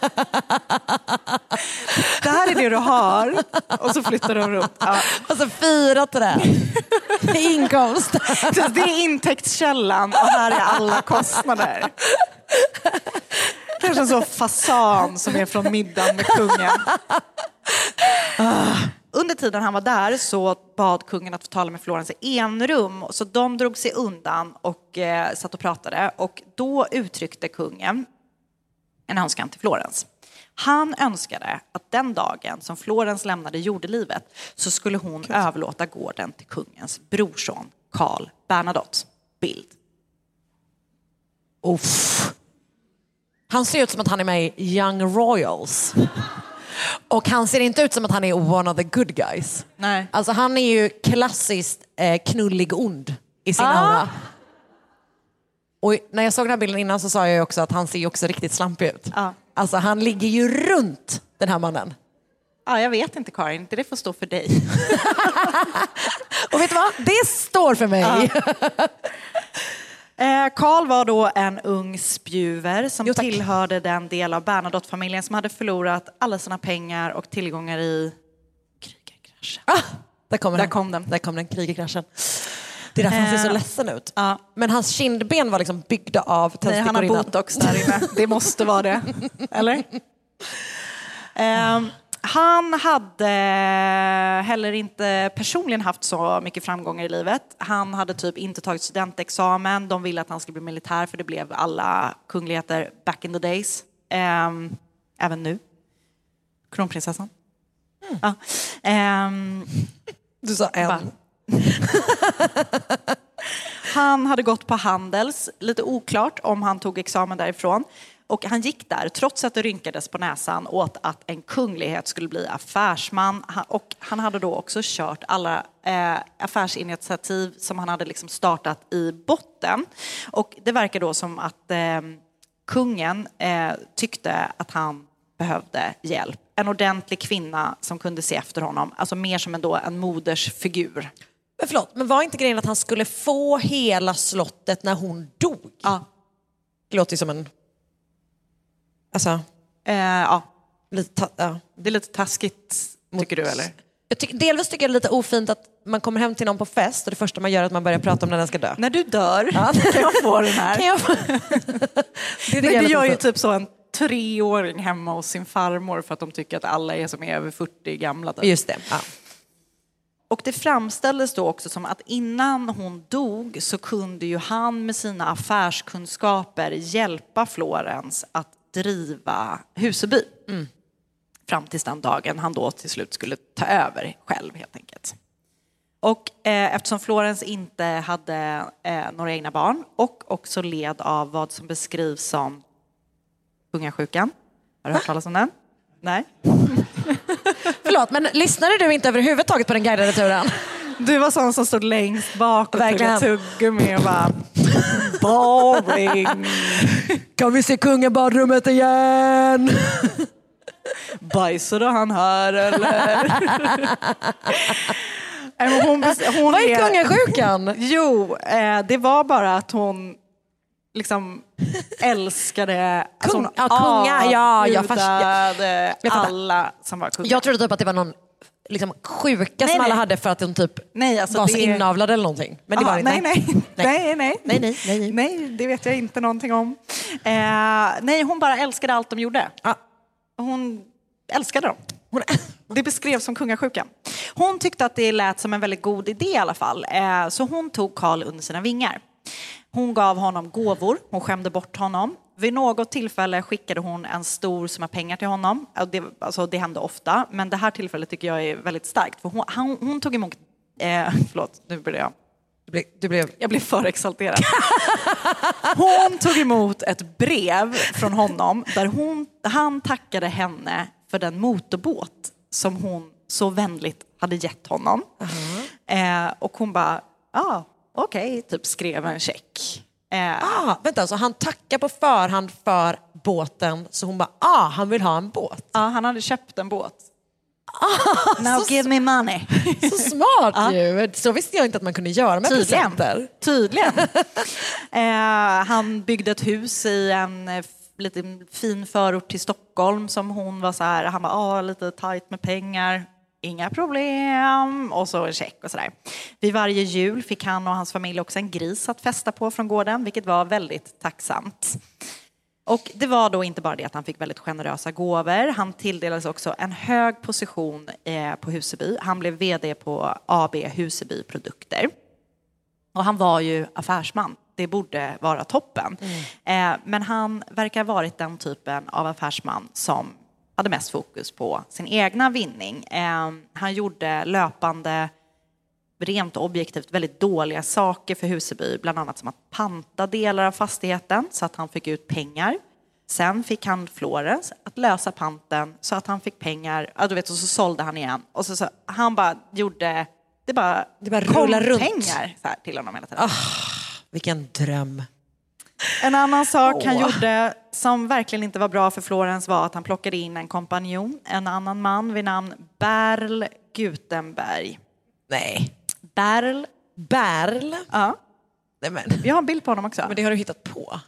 [SPEAKER 2] Det här är det du har. Och så flyttar de runt. Ja.
[SPEAKER 1] Och så 4 träd. Inkomst.
[SPEAKER 2] Det är intäktskällan och här är alla kostnader. Kanske en sån fasan som är från middagen med kungen. Under tiden han var där så bad kungen att få tala med Florens i enrum. Så de drog sig undan och satt och pratade. Och då uttryckte kungen en önskan till Florens. Han önskade att den dagen som Florens lämnade jordelivet så skulle hon överlåta gården till kungens brorson Carl Bernadotts bild.
[SPEAKER 1] Uff. Han ser ut som att han är med i Young Royals. Och han ser inte ut som att han är one of the good guys.
[SPEAKER 2] Nej.
[SPEAKER 1] Alltså han är ju klassiskt knullig ond i sin aura. Och när jag såg den här bilden innan så sa jag ju också att han ser ju också riktigt slampig ut. Alltså han ligger ju runt den här mannen.
[SPEAKER 2] Ja, jag vet inte Karin, det får stå för dig.
[SPEAKER 1] Och vet du vad? Det står för mig.
[SPEAKER 2] Carl var då en ung spjuver som tillhörde den del av Bernadotte-familjen som hade förlorat alla sina pengar och tillgångar i krigarkraschen.
[SPEAKER 1] Där kom den, krigarkraschen. Det är därför han ser så ledsen ut. Men hans kindben var liksom byggda av tändstickor.
[SPEAKER 2] Nej, han har botox där inne. Det måste vara det. Eller? Han hade heller inte personligen haft så mycket framgångar i livet. Han hade typ inte tagit studentexamen. De ville att han skulle bli militär för det blev alla kungligheter back in the days. Även nu. Kronprinsessan.
[SPEAKER 1] Du sa en.
[SPEAKER 2] Han hade gått på Handels. Lite oklart om han tog examen därifrån. Och han gick där, trots att det rynkades på näsan, åt att en kunglighet skulle bli affärsman. Och han hade då också kört alla affärsinitiativ som han hade liksom startat i botten. Och det verkar då som att kungen tyckte att han behövde hjälp. En ordentlig kvinna som kunde se efter honom. Alltså mer som en modersfigur.
[SPEAKER 1] Men förlåt, men var inte grejen att han skulle få hela slottet när hon dog?
[SPEAKER 2] Ja.
[SPEAKER 1] Det låter ju som en... Alltså,
[SPEAKER 2] ja.
[SPEAKER 1] Ja.
[SPEAKER 2] Det är lite taskigt, tycker du, eller?
[SPEAKER 1] Delvis tycker jag det är lite ofint att man kommer hem till någon på fest och det första man gör är att man börjar prata om när den ska dö.
[SPEAKER 2] När du dör kan jag få den här.
[SPEAKER 1] Kan jag få?
[SPEAKER 2] Det gör ju typ så en 3-åring hemma hos sin farmor för att de tycker att alla är som är över 40 gamla. Typ.
[SPEAKER 1] Just det, ja.
[SPEAKER 2] Och det framställdes då också som att innan hon dog så kunde ju han med sina affärskunskaper hjälpa Florence att driva Huseby. Fram tills den dagen han då till slut skulle ta över själv helt enkelt. Och eftersom Florence inte hade några egna barn och också led av vad som beskrivs som kungasjukan. Har du hört talas om den? Nej.
[SPEAKER 1] Förlåt, men lyssnade du inte överhuvudtaget på den guidade turen?
[SPEAKER 2] Du var sån som stod längst bak och
[SPEAKER 1] verkligen
[SPEAKER 2] tog ett tuggummi och bara boring.
[SPEAKER 1] Kan vi se kungabadrummet igen?
[SPEAKER 2] Bajsade han här eller?
[SPEAKER 1] Vad är kungasjukan?
[SPEAKER 2] Jo, det var bara att hon liksom älskade alla som var kungar.
[SPEAKER 1] Jag trodde typ att det var någon liksom sjuka som alla hade för att de typ var så inavlade eller någonting. Men det var inte.
[SPEAKER 2] Nej, det vet jag inte någonting om. Nej, hon bara älskade allt de gjorde. Hon älskade dem. Det beskrevs som kungasjukan. Hon tyckte att det lät som en väldigt god idé i alla fall. Så hon tog Karl under sina vingar. Hon gav honom gåvor. Hon skämde bort honom. Vid något tillfälle skickade hon en stor summa pengar till honom. Det hände ofta. Men det här tillfället tycker jag är väldigt starkt. För hon tog emot... förlåt, nu börjar jag. Jag blev för exalterad. Hon tog emot ett brev från honom där han tackade henne för den motorbåt som hon så vänligt hade gett honom. Och hon bara, okej, typ skrev en check.
[SPEAKER 1] Vänta, så han tackar på förhand för båten, så hon bara, han vill ha en båt.
[SPEAKER 2] Ja, han hade köpt en båt. Now give me money.
[SPEAKER 1] Så smart ju. Så visste jag inte att man kunde göra med presenter.
[SPEAKER 2] Tydligen. Han byggde ett hus i en lite fin förort till Stockholm som hon var så här, han var lite tajt med pengar. Inga problem. Och så en check och sådär. Vid varje jul fick han och hans familj också en gris att festa på från gården, vilket var väldigt tacksamt. Och det var då inte bara det att han fick väldigt generösa gåvor. Han tilldelades också en hög position på Huseby. Han blev vd på AB Huseby Produkter. Och han var ju affärsman. Det borde vara toppen. Men han verkar ha varit den typen av affärsman som hade mest fokus på sin egna vinning. Han gjorde löpande, rent objektivt väldigt dåliga saker för Huseby. Bland annat som att panta delar av fastigheten så att han fick ut pengar. Sen fick han Florence att lösa panten så att han fick pengar. Ja, du vet, och så sålde han igen. Och så han bara gjorde... Det bara
[SPEAKER 1] rullar runt
[SPEAKER 2] pengar så här, till honom hela tiden.
[SPEAKER 1] Vilken dröm.
[SPEAKER 2] En annan sak han gjorde som verkligen inte var bra för Florence var att han plockade in en kompanjon. En annan man vid namn Berl Gutenberg.
[SPEAKER 1] Nej.
[SPEAKER 2] Berl? Ja.
[SPEAKER 1] Nej, men.
[SPEAKER 2] Jag har en bild på honom också.
[SPEAKER 1] Men det har du hittat på.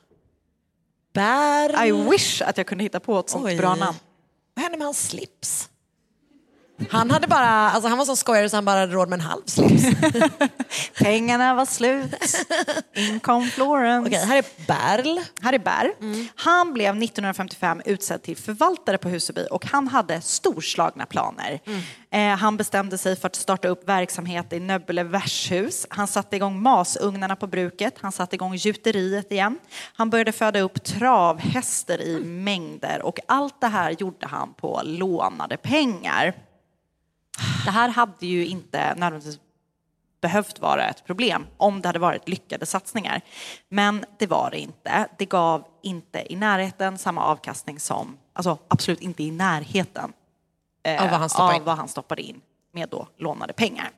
[SPEAKER 1] Berl.
[SPEAKER 2] I wish att jag kunde hitta på ett sånt bra namn.
[SPEAKER 1] Vad hände med hans slips? Han hade bara, alltså han var så skojare så han bara hade råd med en halv slips.
[SPEAKER 2] Pengarna var slut. In kom Florence.
[SPEAKER 1] Okej, här är Berl.
[SPEAKER 2] Han blev 1955 utsedd till förvaltare på Huseby och han hade storslagna planer. Han bestämde sig för att starta upp verksamhet i Nöbbele värdshus. Han satte igång masugnarna på bruket. Han satte igång gjuteriet igen. Han började föda upp travhästar i mängder och allt det här gjorde han på lånade pengar. Det här hade ju inte nödvändigtvis behövt vara ett problem om det hade varit lyckade satsningar. Men det var det inte. Det gav inte i närheten samma avkastning som, alltså absolut inte i närheten av vad han stoppade in med då lånade pengar.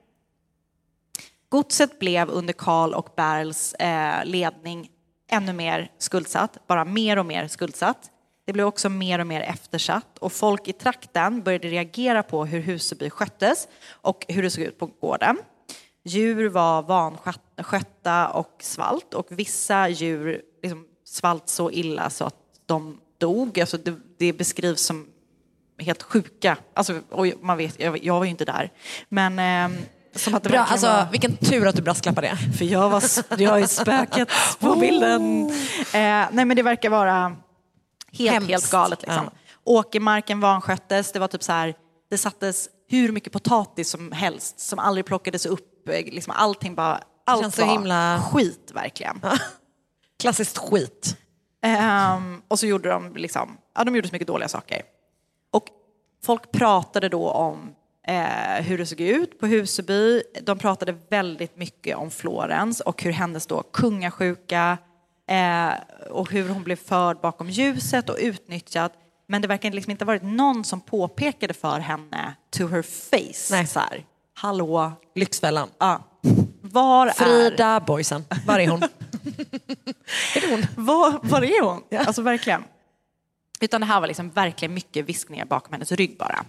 [SPEAKER 2] Godset blev under Karl och Berls ledning ännu mer skuldsatt, bara mer och mer skuldsatt. Det blev också mer och mer eftersatt och folk i trakten började reagera på hur Huseby sköttes och hur det såg ut på gården. Djur var vanskötta och svalt och vissa djur liksom svalt så illa så att de dog. Alltså det beskrivs som helt sjuka. Alltså, man vet, jag var ju inte där. Men som att det
[SPEAKER 1] bra, alltså, var... Vilken tur att du brasklappade det.
[SPEAKER 2] För jag är spöket på bilden. Nej, men det verkar vara Helt galet liksom.
[SPEAKER 1] Ja.
[SPEAKER 2] Åkermarken vansköttes. Det var typ så här, det sattes hur mycket potatis som helst som aldrig plockades upp. Liksom allting bara, allt
[SPEAKER 1] så
[SPEAKER 2] var
[SPEAKER 1] himla...
[SPEAKER 2] skit verkligen.
[SPEAKER 1] Klassiskt skit.
[SPEAKER 2] Och så gjorde de liksom, de gjorde så mycket dåliga saker. Och folk pratade då om hur det såg ut på Huseby. De pratade väldigt mycket om Florens och hur hennes då kungasjuka och hur hon blev förd bakom ljuset och utnyttjad. Men det verkar liksom inte ha varit någon som påpekade för henne to her face.
[SPEAKER 1] Nej.
[SPEAKER 2] Så här, hallå.
[SPEAKER 1] Lyxfällan.
[SPEAKER 2] Ja. Var är
[SPEAKER 1] Frida Boysen? Var är hon? Är det hon?
[SPEAKER 2] Var är hon?
[SPEAKER 1] Ja.
[SPEAKER 2] Alltså verkligen. Utan det här var liksom verkligen mycket viskningar bakom hennes rygg bara.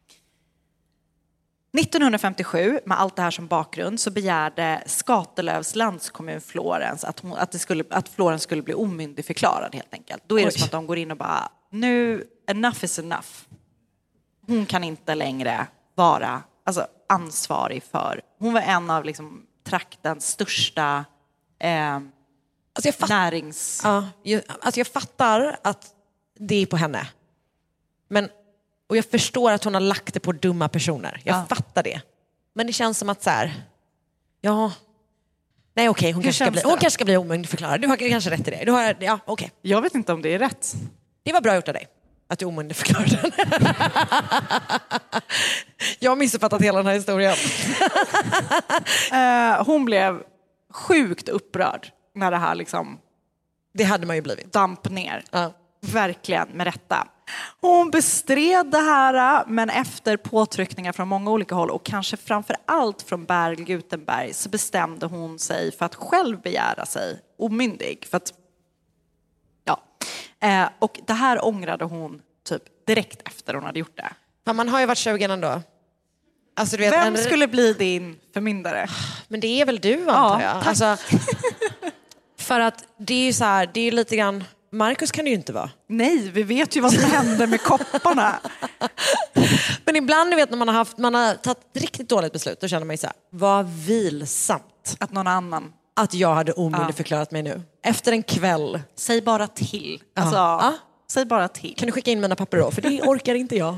[SPEAKER 2] 1957, med allt det här som bakgrund, så begärde Skatelövs landskommun Florens att Florens skulle bli omyndigförklarad helt enkelt. Då är det som att de går in och bara, nu, enough is enough. Hon kan inte längre vara ansvarig för, hon var en av liksom traktens största närings...
[SPEAKER 1] Ja, jag fattar att det är på henne. Och jag förstår att hon har lagt det på dumma personer. Jag fattar det. Men det känns som att så här... Ja... Nej okej, hon kanske ska bli omyndigförklarad. Du har kanske rätt i det. Okej.
[SPEAKER 2] Jag vet inte om det är rätt.
[SPEAKER 1] Det var bra gjort av dig. Att du omyndigförklarade den. Jag har missuppfattat hela den här historien.
[SPEAKER 2] Hon blev sjukt upprörd när det här liksom...
[SPEAKER 1] Det hade man ju blivit.
[SPEAKER 2] Damp ner.
[SPEAKER 1] Ja.
[SPEAKER 2] Verkligen, med rätta. Hon bestred det här, men efter påtryckningar från många olika håll och kanske framför allt från Berl Gutenberg så bestämde hon sig för att själv begära sig omyndig. För att, och det här ångrade hon typ direkt efter hon hade gjort det.
[SPEAKER 1] Men man har ju varit 20 ändå. Alltså, du vet,
[SPEAKER 2] vem skulle bli din förmyndare?
[SPEAKER 1] Men det är väl du, antar jag. Alltså, för att det är ju så här, det är lite grann... Marcus kan det ju inte vara.
[SPEAKER 2] Nej, vi vet ju vad som händer med kopparna.
[SPEAKER 1] Men ibland, du vet, när man har tagit ett riktigt dåligt beslut, då känner man ju så här, vad vilsamt.
[SPEAKER 2] Att någon annan.
[SPEAKER 1] Att jag hade omyndigförklarat mig nu. Efter en kväll.
[SPEAKER 2] Säg bara till. Säg bara till.
[SPEAKER 1] Kan du skicka in mina papper då? För det orkar inte jag.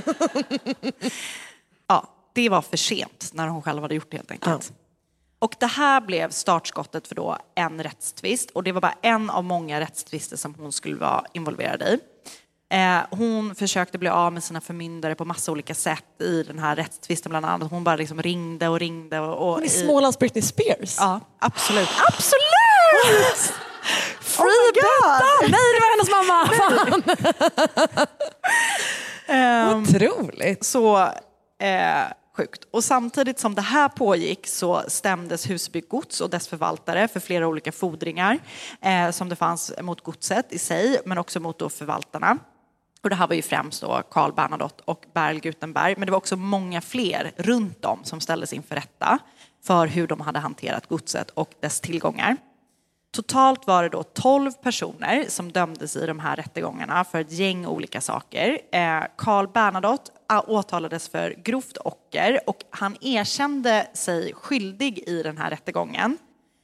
[SPEAKER 2] Det var för sent när hon själv hade gjort det helt enkelt. Och det här blev startskottet för då en rättstvist. Och det var bara en av många rättstvister som hon skulle vara involverad i. Hon försökte bli av med sina förmyndare på massa olika sätt i den här rättstvisten bland annat. Hon bara liksom ringde. Och
[SPEAKER 1] hon är Smålands Britney Spears.
[SPEAKER 2] Ja, absolut. Absolut!
[SPEAKER 1] Free Betta! Nej, det var hennes mamma! Otroligt.
[SPEAKER 2] Så... sjukt. Och samtidigt som det här pågick så stämdes Huseby gods och dess förvaltare för flera olika fordringar som det fanns mot godset i sig, men också mot då förvaltarna. Och det här var ju främst då Carl Bernadotte och Berl Gutenberg, men det var också många fler runt om som ställdes inför rätta för hur de hade hanterat godset och dess tillgångar. Totalt var det då 12 personer som dömdes i de här rättegångarna för ett gäng olika saker. Carl Bernadotte åtalades för grovt ocker och han erkände sig skyldig i den här rättegången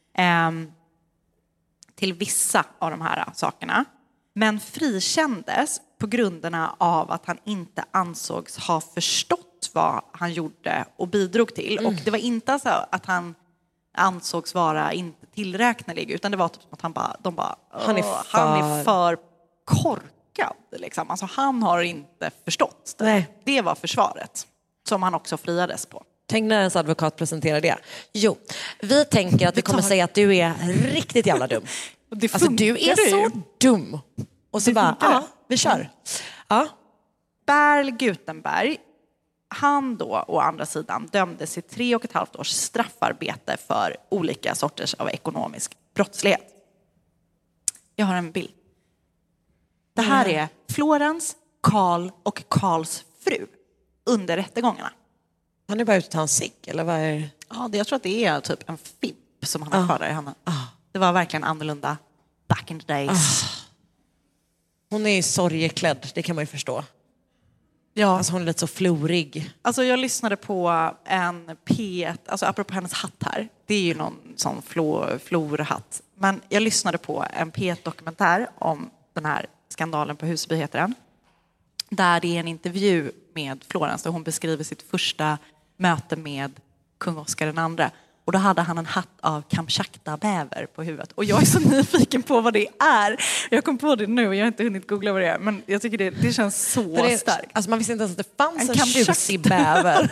[SPEAKER 2] till vissa av de här sakerna. Men frikändes på grunderna av att han inte ansågs ha förstått vad han gjorde och bidrog till. Och det var inte så att han ansågs vara inte tillräknelig, utan det var typ som att han är för korkad liksom. Alltså han har inte förstått det.
[SPEAKER 1] Nej.
[SPEAKER 2] Det var försvaret som han också friades på.
[SPEAKER 1] Tänk när ens advokat presenterar det. Jo, vi tänker att vi kommer säga att du är riktigt jävla dum. Alltså du är så dum. Och så bara, vi kör. Ja.
[SPEAKER 2] Berl Gutenberg, han då å andra sidan dömdes till 3,5 års straffarbete för olika sorters av ekonomisk brottslighet. Jag har en bild. Det här är Florens, Karl och Karls fru under rättegångarna.
[SPEAKER 1] Han är bara ute och tar en cigg, eller vad är det?
[SPEAKER 2] Ja, jag tror att det är typ en fipp som han har kvar där i handen. Det var verkligen annorlunda back in the days.
[SPEAKER 1] Hon är sorgeklädd, det kan man ju förstå.
[SPEAKER 2] Ja.
[SPEAKER 1] Alltså hon är lite så florig.
[SPEAKER 2] Alltså jag lyssnade på en P1, alltså apropå hennes hatt här. Det är ju någon sån florhatt. Men jag lyssnade på en P1-dokumentär om den här skandalen på Husby heter den. Där det är en intervju med Florens där hon beskriver sitt första möte med kung Oscar den andra. Och då hade han en hatt av Kamchatka-bäver på huvudet. Och jag är så nyfiken på vad det är. Jag kom på det nu och jag har inte hunnit googla vad det är. Men jag tycker det känns så starkt.
[SPEAKER 1] Alltså man visste inte ens att det fanns en tjusig bäver.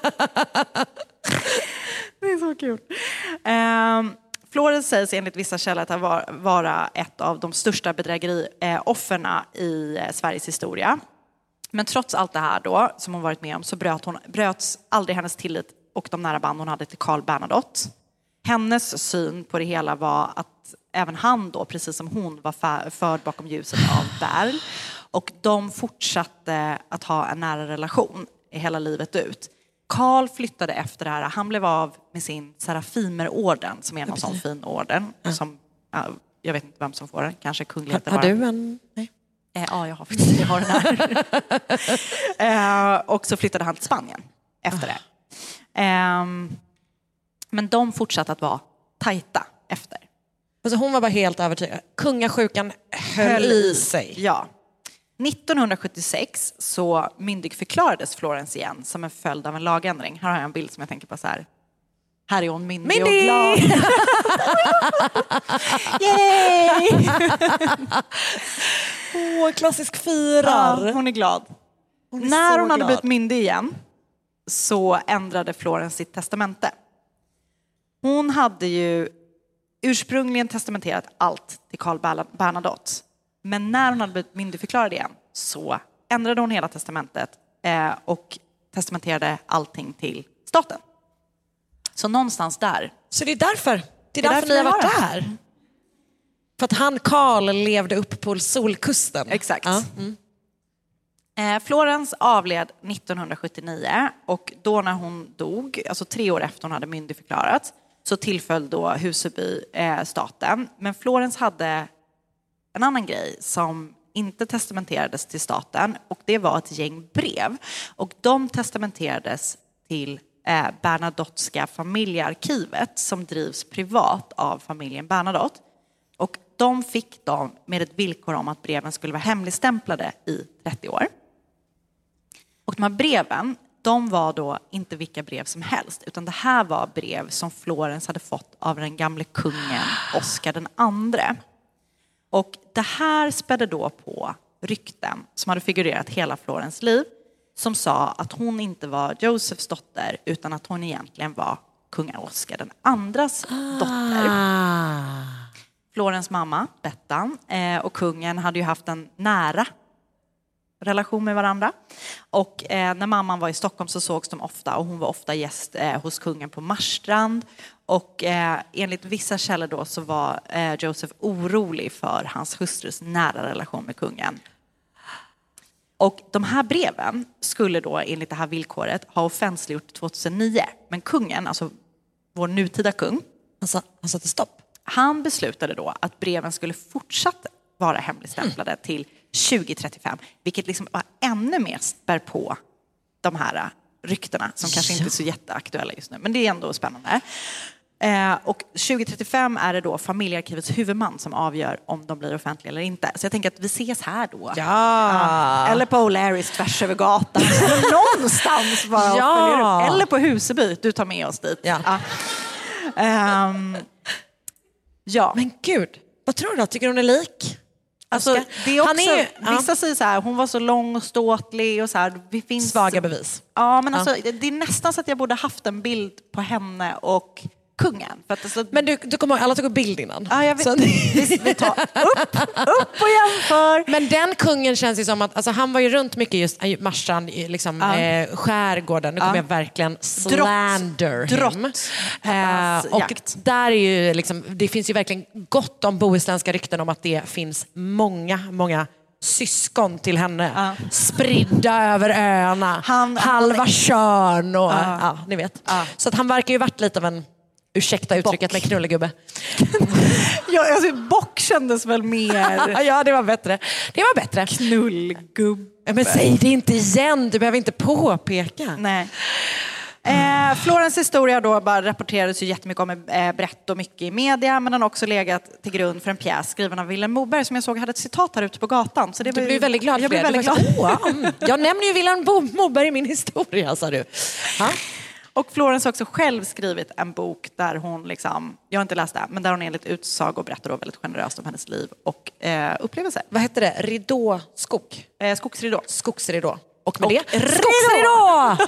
[SPEAKER 2] Det är så kul. Florens sägs enligt vissa källor att vara ett av de största bedrägerioffrena i Sveriges historia. Men trots allt det här då, som hon varit med om, så bröts aldrig hennes tillit och de nära band hon hade till Carl Bernadotte. Hennes syn på det hela var att även han då, precis som hon, var förd bakom ljuset av Berl. Och de fortsatte att ha en nära relation i hela livet ut. Carl flyttade efter det här. Han blev av med sin Serafimerorden, som är en sån fin orden. Som, jag vet inte vem som får den, kanske kungligheter.
[SPEAKER 1] Har du en? Nej.
[SPEAKER 2] Ja, jag har den här. Och så flyttade han till Spanien efter det. Men de fortsatte att vara tajta efter.
[SPEAKER 1] Alltså hon var bara helt övertygad. Kungasjukan höll i sig.
[SPEAKER 2] Ja. 1976 så myndigförklarades Florens igen som en följd av en lagändring. Här har jag en bild som jag tänker på så här. Här är hon myndig och glad. Yay!
[SPEAKER 1] Klassisk firar.
[SPEAKER 2] Ja, hon är glad. När hon hade blivit myndig igen så ändrade Florens sitt testamente. Hon hade ju ursprungligen testamenterat allt till Carl Bernadotte. Men när hon hade blivit myndigförklarad igen så ändrade hon hela testamentet och testamenterade allting till staten. Så någonstans där.
[SPEAKER 1] Så det är därför ni har varit där? För att han Carl levde upp på Solkusten.
[SPEAKER 2] Exakt. Ja. Florens avled 1979 och då när hon dog, alltså 3 år efter hon hade myndigförklarats, så tillföll då Huseby staten. Men Florens hade en annan grej som inte testamenterades till staten och det var ett gäng brev. Och de testamenterades till Bernadotteska familjearkivet som drivs privat av familjen Bernadotte. Och de fick dem med ett villkor om att breven skulle vara hemligstämplade i 30 år. Och de här breven, de var då inte vilka brev som helst, utan det här var brev som Florens hade fått av den gamle kungen Oscar den andre. Och det här spädde då på rykten som hade figurerat hela Florens liv, som sa att hon inte var Josephs dotter utan att hon egentligen var kungen Oscar den andras dotter. Florens mamma, Bettan, och kungen hade ju haft en nära relation med varandra. Och när mamman var i Stockholm så sågs de ofta och hon var ofta gäst hos kungen på Marstrand. Och enligt vissa källor då så var Joseph orolig för hans hustrus nära relation med kungen. Och de här breven skulle då enligt det här villkoret ha offentliggjort 2009. Men kungen, alltså vår nutida kung,
[SPEAKER 1] han satte stopp.
[SPEAKER 2] Han beslutade då att breven skulle fortsatt vara hemligstämplade till 2035. Vilket liksom var ännu mer spär på de här ryktena som kanske inte är så jätteaktuella just nu. Men det är ändå spännande. Och 2035 är det då familjearkivets huvudman som avgör om de blir offentliga eller inte. Så jag tänker att vi ses här då.
[SPEAKER 1] Ja.
[SPEAKER 2] Eller på O'Larrys tvärs över gatan. Eller någonstans bara.
[SPEAKER 1] Ja.
[SPEAKER 2] Eller på Huseby. Du tar med oss dit.
[SPEAKER 1] Ja.
[SPEAKER 2] Ja.
[SPEAKER 1] Men gud, vad tror du då? Tycker hon är lik?
[SPEAKER 2] Alltså, det är också, vissa säger så här, hon var så lång och ståtlig och så här, det finns
[SPEAKER 1] svaga bevis.
[SPEAKER 2] Ja, men alltså, det är nästan så att jag borde haft en bild på henne och kungen. För att, alltså,
[SPEAKER 1] men du kommer ihåg, alla tog bild innan.
[SPEAKER 2] Ja, jag vet. Så vi tar upp och jämför.
[SPEAKER 1] Men den kungen känns ju som att, alltså, han var ju runt mycket just Marstrand, liksom, skärgården. Nu kommer jag verkligen slander him. Och där är ju liksom, det finns ju verkligen gott om bohuslänska rykten om att det finns många syskon till henne. Spridda över öarna. Halva Tjörn och ni vet. Så att han verkar ju varit lite av en, ursäkta uttrycket, med knullegubbe.
[SPEAKER 2] Ja, alltså, bock kändes väl mer...
[SPEAKER 1] Ja, det var bättre.
[SPEAKER 2] Knullgubbe.
[SPEAKER 1] Men säg det inte igen, du behöver inte påpeka.
[SPEAKER 2] Nej. Florens historia då bara rapporterades ju jättemycket om brett och mycket i media, men den har också legat till grund för en pjäs skriven av Vilhelm Moberg som jag såg hade ett citat här ute på gatan. Så det
[SPEAKER 1] du blev väldigt glad.
[SPEAKER 2] Jag blev väldigt glad.
[SPEAKER 1] Jag nämner ju Vilhelm Moberg i min historia, sa du. Ha?
[SPEAKER 2] Och Florens har också själv skrivit en bok där hon liksom, jag har inte läst det, men där hon enligt utsago berättar då väldigt generöst om hennes liv och upplevelser.
[SPEAKER 1] Vad heter det? Ridåskog?
[SPEAKER 2] Skogsridå.
[SPEAKER 1] Skogsridå. Och med det, skogsridå!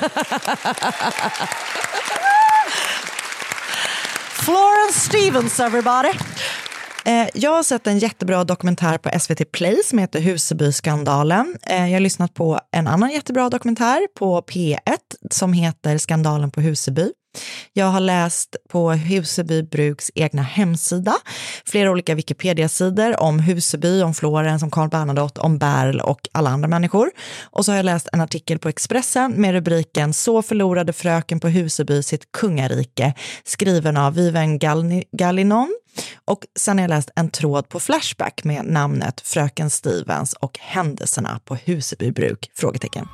[SPEAKER 2] Florence Stevens, everybody.
[SPEAKER 3] Jag har sett en jättebra dokumentär på SVT Play som heter Huseby-skandalen. Jag har lyssnat på en annan jättebra dokumentär på P1 som heter Skandalen på Huseby. Jag har läst på Huseby Bruks egna hemsida flera olika Wikipedia-sidor om Huseby, om Florens, om Carl Bernadotte, om Berl och alla andra människor. Och så har jag läst en artikel på Expressen med rubriken Så förlorade fröken på Huseby sitt kungarike, skriven av Viven Gallinon. Och sen har jag läst en tråd på Flashback med namnet Fröken Stevens och händelserna på Huseby Bruk? Frågetecken.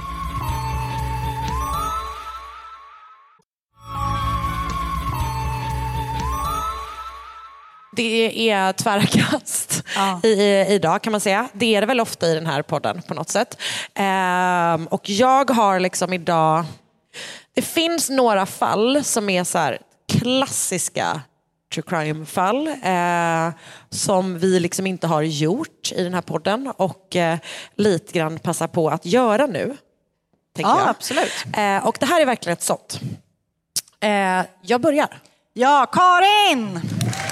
[SPEAKER 1] Det är tvära kast idag kan man säga. Det är det väl ofta i den här podden på något sätt. Och jag har liksom idag... Det finns några fall som är så här klassiska true crime-fall som vi liksom inte har gjort i den här podden och lite grann passar på att göra nu.
[SPEAKER 2] Ja, absolut.
[SPEAKER 1] Och det här är verkligen ett sånt. Jag börjar.
[SPEAKER 2] Ja, Karin!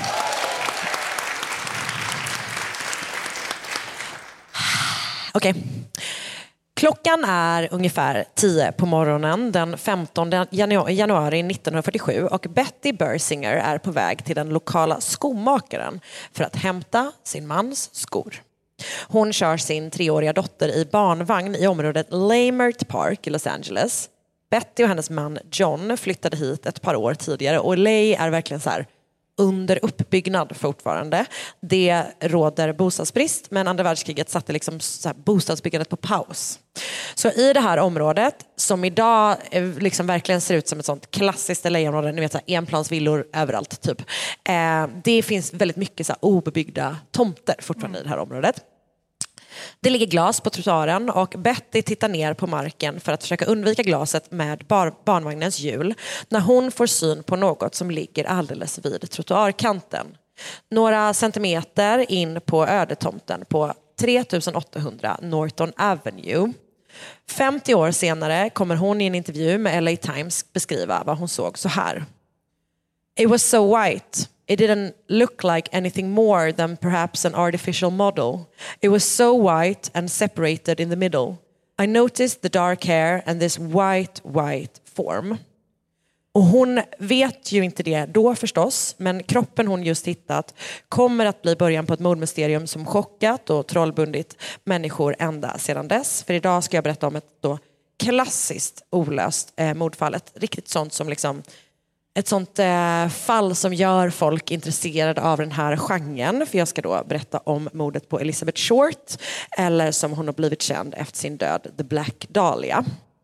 [SPEAKER 1] Okej. Klockan är ungefär 10 på morgonen den 15 januari 1947 och Betty Bersinger är på väg till den lokala skomakaren för att hämta sin mans skor. Hon kör sin 3-åriga dotter i barnvagn i området Leimert Park i Los Angeles. Betty och hennes man John flyttade hit ett par år tidigare och LA är verkligen så här under uppbyggnad fortfarande. Det råder bostadsbrist, men andra världskriget satte liksom så här bostadsbyggandet på paus. Så i det här området, som idag liksom verkligen ser ut som ett sånt klassiskt LA-område, ni vet så här enplansvillor överallt typ. Det finns väldigt mycket så här obebyggda tomter fortfarande i det här området. Det ligger glas på trottoaren och Betty tittar ner på marken för att försöka undvika glaset med barnvagnens hjul när hon får syn på något som ligger alldeles vid trottoarkanten. Några centimeter in på ödetomten på 3800 Norton Avenue. 50 år senare kommer hon i en intervju med LA Times beskriva vad hon såg så här. It was so white. It didn't look like anything more than perhaps an artificial model. It was so white and separated in the middle. I noticed the dark hair and this white form. Och hon vet ju inte det då förstås, men kroppen hon just hittat kommer att bli början på ett mordmysterium som chockat och trollbundit människor ända sedan dess. För idag ska jag berätta om ett då klassiskt olöst mordfallet. Riktigt sånt som liksom... Ett sånt fall som gör folk intresserade av den här genren. För jag ska då berätta om mordet på Elizabeth Short. Eller som hon har blivit känd efter sin död, The Black Dahlia.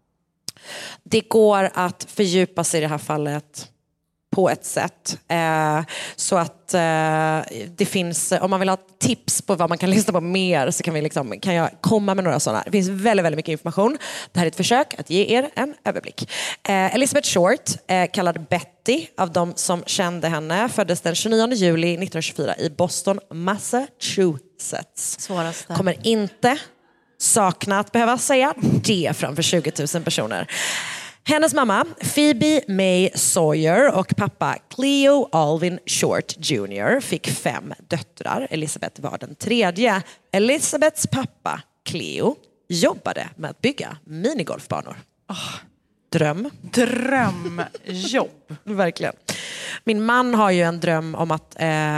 [SPEAKER 1] Det går att fördjupa sig i det här fallet på ett sätt. Så att det finns, om man vill ha tips på vad man kan lyssna på mer så kan jag komma med några sådana. Det finns väldigt, väldigt mycket information. Det här är ett försök att ge er en överblick. Elizabeth Short, kallad Betty av de som kände henne, föddes den 29 juli 1924 i Boston, Massachusetts.
[SPEAKER 2] Svåraste.
[SPEAKER 1] Kommer inte sakna att behöva säga det framför 20 000 personer. Hennes mamma, Phoebe May Sawyer, och pappa Cleo Alvin Short Jr. fick 5 döttrar. Elizabeth var den 3:e. Elizabeths pappa, Cleo, jobbade med att bygga minigolfbanor.
[SPEAKER 2] Drömjobb.
[SPEAKER 1] Verkligen. Min man har ju en dröm om att...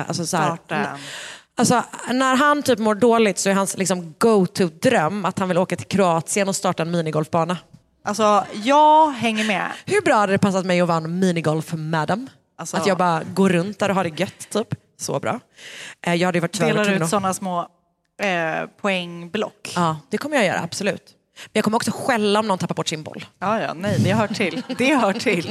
[SPEAKER 1] när han typ mår dåligt så är hans liksom go-to-dröm att han vill åka till Kroatien och starta en minigolfbana.
[SPEAKER 2] Alltså, jag hänger med.
[SPEAKER 1] Hur bra hade det passat mig att vara en minigolf-madam? Alltså, att jag bara går runt där och har det gött, typ. Så bra. Jag hade varit
[SPEAKER 2] delar ut sådana små poängblock.
[SPEAKER 1] Ja, det kommer jag göra, absolut. Men jag kommer också skälla om någon tappar bort sin boll.
[SPEAKER 2] Ja, nej, det hör till. Det hör till.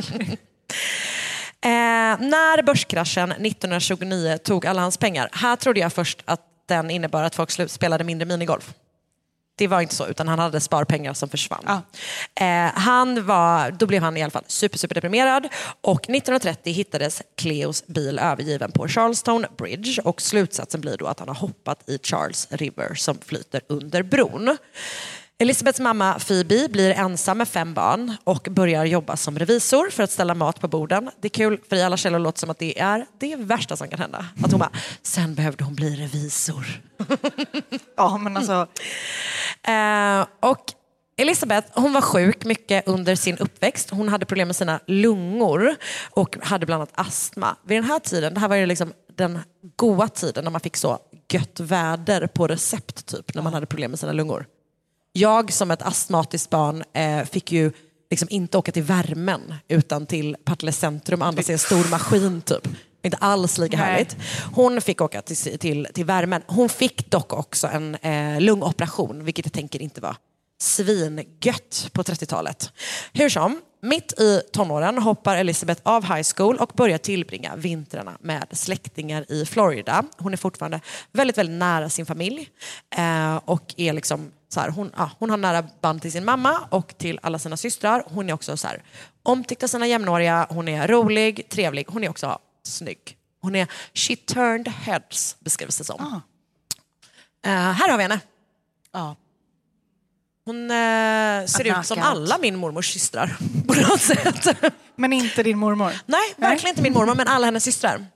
[SPEAKER 1] När börskraschen 1929 tog alla hans pengar, här trodde jag först att den innebar att folk spelade mindre minigolf. Det var inte så, utan han hade sparpengar som försvann. Då blev han i alla fall super deprimerad. Och 1930 hittades Cleos bil övergiven på Charlestown Bridge. Och slutsatsen blir då att han har hoppat i Charles River som flyter under bron. Elizabeths mamma Phoebe blir ensam med 5 barn och börjar jobba som revisor för att ställa mat på borden. Det är kul, för i alla källor låter som att det är det värsta som kan hända. Att hon bara, sen behövde hon bli revisor.
[SPEAKER 2] Ja, men alltså...
[SPEAKER 1] Och Elizabeth, hon var sjuk mycket under sin uppväxt. Hon hade problem med sina lungor och hade bland annat astma. Vid den här tiden, det här var ju liksom den goda tiden när man fick så gött väder på recept typ, när man hade problem med sina lungor. Jag som ett astmatiskt barn fick ju liksom inte åka till värmen utan till Partille centrum och andas i en stor maskin typ. Inte alls lika härligt. Hon fick åka till värmen. Hon fick dock också en lungoperation, vilket jag tänker inte var svingött på 30-talet. Hur som, mitt i tonåren hoppar Elizabeth av high school och börjar tillbringa vintrarna med släktingar i Florida. Hon är fortfarande väldigt, väldigt nära sin familj och är liksom så här, hon har nära band till sin mamma och till alla sina systrar. Hon är också så här, omtyckt av sina jämnåriga. Hon är rolig, trevlig. Hon är också snygg. Hon är she turned heads, beskrivs det som. Här har vi henne. Hon ser ut som alla min mormors systrar på något sätt.
[SPEAKER 2] Men inte din mormor?
[SPEAKER 1] Nej, verkligen inte min mormor, men alla hennes systrar.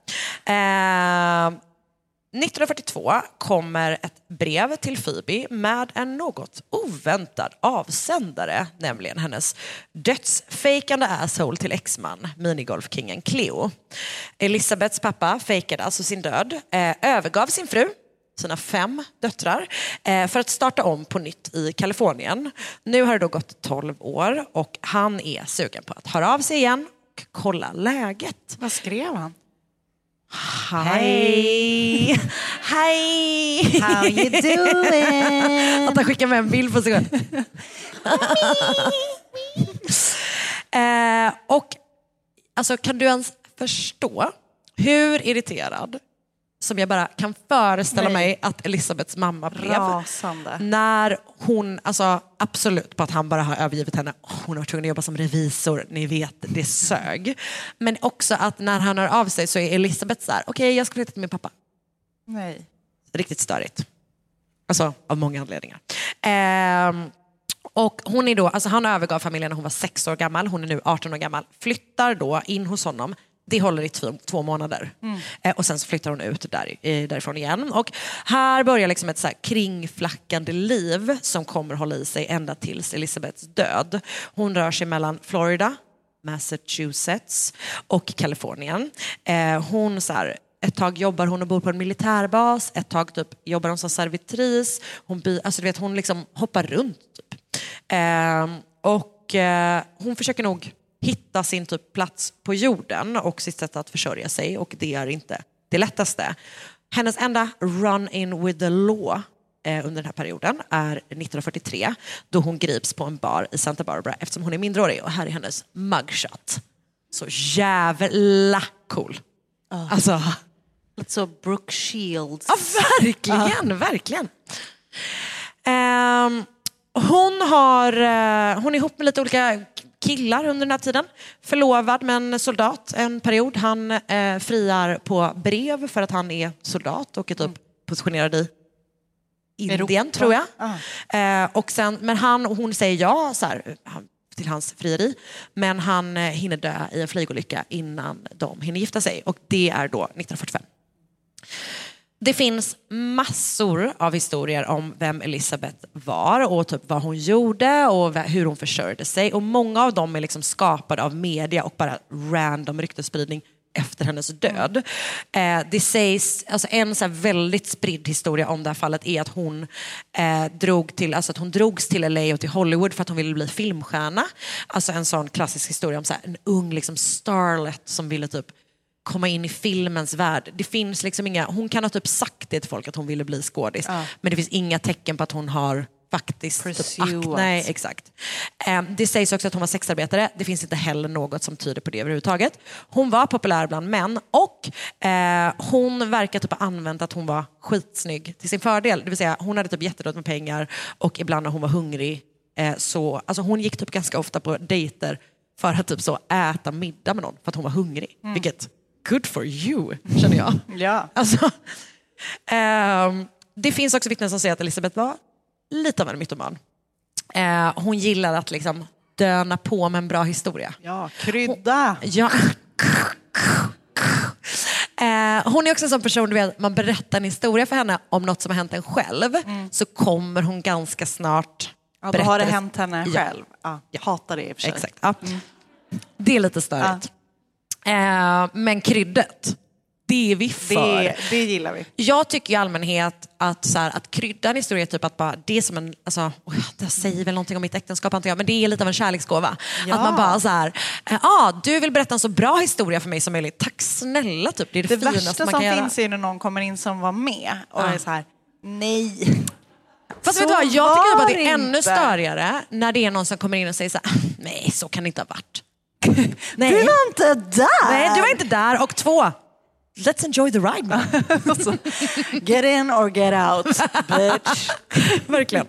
[SPEAKER 1] 1942 kommer ett brev till Phoebe med en något oväntad avsändare, nämligen hennes dödsfejkande asshole till exman, minigolfkingen Cleo. Elizabeths pappa fejkade alltså sin död, övergav sin fru, sina 5 döttrar, för att starta om på nytt i Kalifornien. Nu har det då gått 12 år och han är sugen på att höra av sig igen och kolla läget.
[SPEAKER 2] Vad skrev han?
[SPEAKER 1] Hej! Hej!
[SPEAKER 3] How you doing?
[SPEAKER 1] Att han skickar med en bild på sig själv. Och alltså, kan du ens förstå hur irriterad som jag bara kan föreställa mig att Elizabeths mamma blev.
[SPEAKER 2] Rasande.
[SPEAKER 1] När hon, alltså absolut på att han bara har övergivit henne. Hon har tvungen att jobba som revisor, ni vet, det sög. Men också att när han hör av sig så är Elizabeth så här, okej, jag ska flytta till min pappa.
[SPEAKER 2] Nej.
[SPEAKER 1] Riktigt störigt. Alltså av många anledningar. Och hon är då, alltså han övergav familjen när hon var 6 år gammal. Hon är nu 18 år gammal. Flyttar då in hos honom. Det håller i 2 månader. Och sen så flyttar hon ut därifrån igen. Och här börjar liksom ett så här kringflackande liv som kommer hålla i sig ända tills Elizabeths död. Hon rör sig mellan Florida, Massachusetts och Kalifornien. Hon så här, ett tag jobbar hon och bor på en militärbas. Ett tag typ jobbar hon som servitris. Alltså du vet, hon liksom hoppar runt typ. Hon försöker nog hitta sin typ plats på jorden och sitt sätt att försörja sig, och det är inte det lättaste. Hennes enda run-in with the law under den här perioden är 1943 då hon grips på en bar i Santa Barbara eftersom hon är minderårig, och här är hennes mugshot. Så jävla cool. Alltså,
[SPEAKER 2] lite så Brooke Shields.
[SPEAKER 1] Ja, verkligen, verkligen. Hon är ihop med lite olika killar under den här tiden. Förlovad med en soldat en period. Han friar på brev för att han är soldat och är typ positionerad i Indien, Europa, tror jag. Och sen, men hon säger ja så här, till hans frieri. Men han hinner dö i en flygolycka innan de hinner gifta sig. Och det är då 1945. Det finns massor av historier om vem Elizabeth var och typ vad hon gjorde och hur hon försörjde sig. Och många av dem är liksom skapade av media och bara random ryktesspridning efter hennes död. Det sägs, alltså en så här väldigt spridd historia om det här fallet är att hon drogs till LA och till Hollywood för att hon ville bli filmstjärna. Alltså en sån klassisk historia om så här, en ung liksom starlet som ville typ komma in i filmens värld. Det finns liksom hon kan ha typ sagt det till folk att hon ville bli skådis. Men det finns inga tecken på att hon har faktiskt nej, exakt. Det sägs också att hon var sexarbetare. Det finns inte heller något som tyder på det överhuvudtaget. Hon var populär bland män och hon verkar typ ha använt att hon var skitsnygg till sin fördel. Det vill säga hon hade typ jättedåligt med pengar och ibland när hon var hungrig så, alltså hon gick typ ganska ofta på dejter för att typ så äta middag med någon för att hon var hungrig. Vilket, good for you, känner jag.
[SPEAKER 2] Ja.
[SPEAKER 1] Alltså, det finns också vittnen som säger att Elizabeth var lite av en mytoman. Hon gillar att liksom döna på med en bra historia.
[SPEAKER 2] Ja, krydda.
[SPEAKER 1] Hon är också en sån person, du vet, man berättar en historia för henne om något som har hänt en själv, så kommer hon ganska snart
[SPEAKER 2] då har det hänt henne själv. Ja. Jag hatar det i och för sig.
[SPEAKER 1] Exakt. Ja. Det är lite störigt. Men kryddet, det är vi för.
[SPEAKER 2] Det gillar vi.
[SPEAKER 1] Jag tycker i allmänhet att, så här, att krydda en historia typ att bara, det är som en, alltså, det säger väl någonting om mitt äktenskap antar jag, men det är lite av en kärleksgåva.
[SPEAKER 2] Ja.
[SPEAKER 1] Att man bara så här, du vill berätta en så bra historia för mig som möjligt. Tack snälla, typ. Det är det finaste
[SPEAKER 2] värsta
[SPEAKER 1] man kan
[SPEAKER 2] som
[SPEAKER 1] göra.
[SPEAKER 2] finns är när någon kommer in som var med och är så här, nej.
[SPEAKER 1] Fast vet du vad, jag tycker bara att det är ännu störigare när det är någon som kommer in och säger så här, nej, så kan det inte ha varit. Nej.
[SPEAKER 2] Du var inte där.
[SPEAKER 1] Nej, du var inte där. Och 2, let's enjoy the ride, man.
[SPEAKER 2] Get in or get out, bitch.
[SPEAKER 1] Verkligen.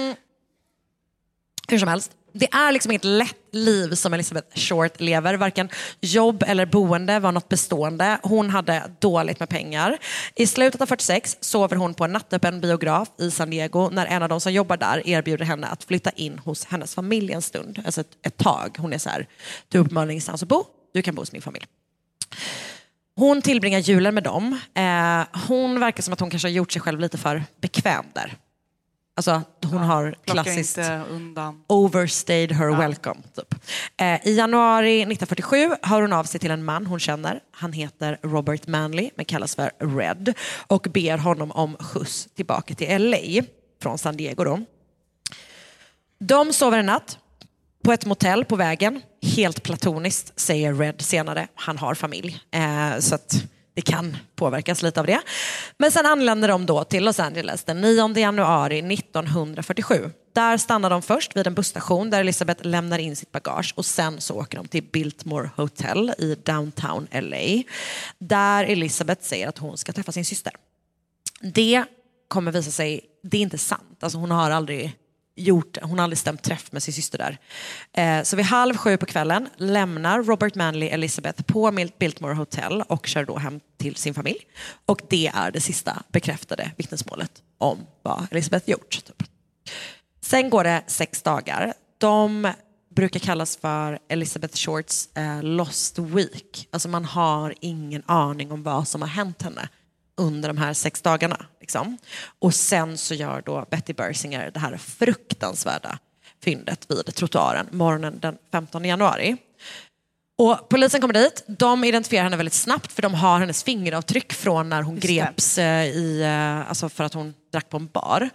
[SPEAKER 1] Hur som helst. Det är liksom inget lätt liv som Elizabeth Short lever. Varken jobb eller boende var något bestående. Hon hade dåligt med pengar. I slutet av 46 sover hon på en nattöppen biograf i San Diego när en av de som jobbar där erbjuder henne att flytta in hos hennes familj en stund. Alltså ett tag. Hon är så här, du har uppenbarligen ingenstans att bo. Du kan bo hos min familj. Hon tillbringar julen med dem. Hon verkar som att hon kanske har gjort sig själv lite för bekväm där. Alltså hon har klassiskt overstayed her welcome. Typ. I januari 1947 hör hon av sig till en man hon känner. Han heter Robert Manley men kallas för Red. Och ber honom om skjuts tillbaka till LA från San Diego då. De sover en natt på ett motell på vägen. Helt platoniskt, säger Red senare. Han har familj. Så att det kan påverkas lite av det. Men sen anländer de då till Los Angeles den 9 januari 1947. Där stannar de först vid en busstation där Elizabeth lämnar in sitt bagage. Och sen så åker de till Biltmore Hotel i downtown LA. Där Elizabeth säger att hon ska träffa sin syster. Det kommer visa sig, det är inte sant. Alltså hon har aldrig stämt träff med sin syster där. Så vid 6:30 på kvällen lämnar Robert Manley Elizabeth på Biltmore Hotel och kör då hem till sin familj. Och det är det sista bekräftade vittnesmålet om vad Elizabeth gjort. Typ. Sen går det 6 dagar. De brukar kallas för Elizabeth Shorts Lost Week. Alltså man har ingen aning om vad som har hänt henne under de här 6 dagarna. Liksom. Och sen så gör då Betty Bersinger det här fruktansvärda fyndet vid trottoaren morgonen den 15 januari. Och polisen kommer dit. De identifierar henne väldigt snabbt för de har hennes fingeravtryck från när hon greps alltså för att hon drack på en bar.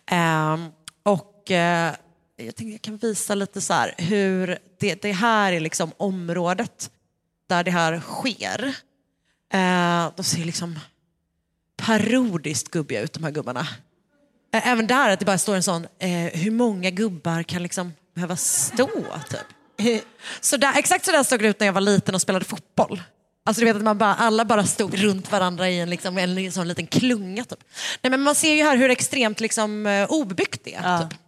[SPEAKER 1] Jag tänkte jag kan visa lite så här hur det här är liksom området där det här sker. De ser liksom parodiskt gubbiga ut, de här gubbarna. Även där att det bara står en sån, hur många gubbar kan liksom behöva stå typ. Så där, exakt så där såg det ut när jag var liten och spelade fotboll. Alltså du vet att alla bara stod runt varandra i en sån liten klunga typ. Nej, men man ser ju här hur extremt liksom obebyggt det är typ.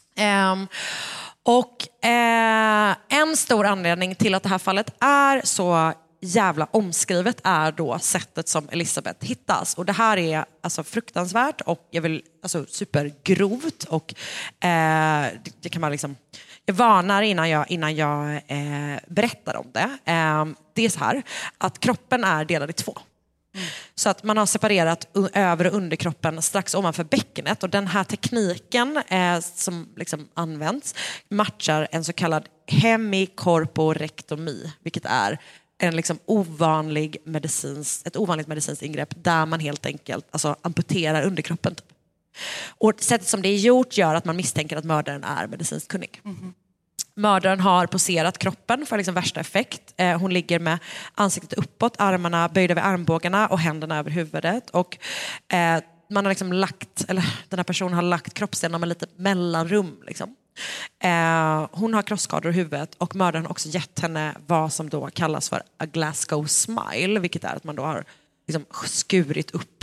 [SPEAKER 1] En stor anledning till att det här fallet är så jävla omskrivet är då sättet som Elizabeth hittas. Och det här är alltså fruktansvärt och supergrovt och det kan man liksom, jag varnar innan jag berättar om det. Det är så här att kroppen är delad i 2. Så att man har separerat över- och underkroppen strax ovanför bäckenet. Och den här tekniken som liksom används matchar en så kallad hemikorporektomi, vilket är en liksom ett ovanligt medicinskt ingrepp där man helt enkelt amputerar underkroppen. Typ. Och sättet som det är gjort gör att man misstänker att mördaren är medicinskt kunnig. Mm-hmm. Mördaren har poserat kroppen för liksom värsta effekt. Hon ligger med ansiktet uppåt, armarna böjda vid armbågarna och händerna över huvudet. Och man har liksom den här personen har lagt kroppsdelarna med lite mellanrum. Liksom. Hon har krossskador i huvudet och mördaren har också gett henne vad som då kallas för a Glasgow smile, vilket är att man då har liksom skurit upp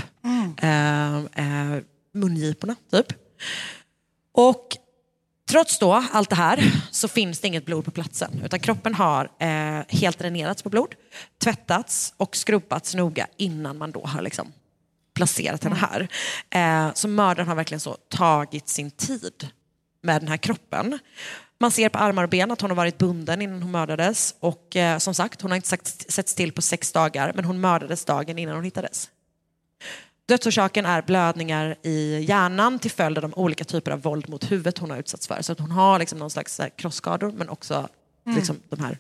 [SPEAKER 1] mungiporna typ. Och trots då allt det här så finns det inget blod på platsen, utan kroppen har helt dränerats på blod, tvättats och skrubbats noga innan man då har liksom placerat henne här. Så mördaren har verkligen så tagit sin tid med den här kroppen. Man ser på armar och ben att hon har varit bunden innan hon mördades. Och som sagt, hon har inte sett still på 6 dagar, men hon mördades dagen innan hon hittades. Dödsorsaken är blödningar i hjärnan till följd av de olika typer av våld mot huvudet hon har utsatts för. Så att hon har liksom någon slags krossskador, men också liksom de här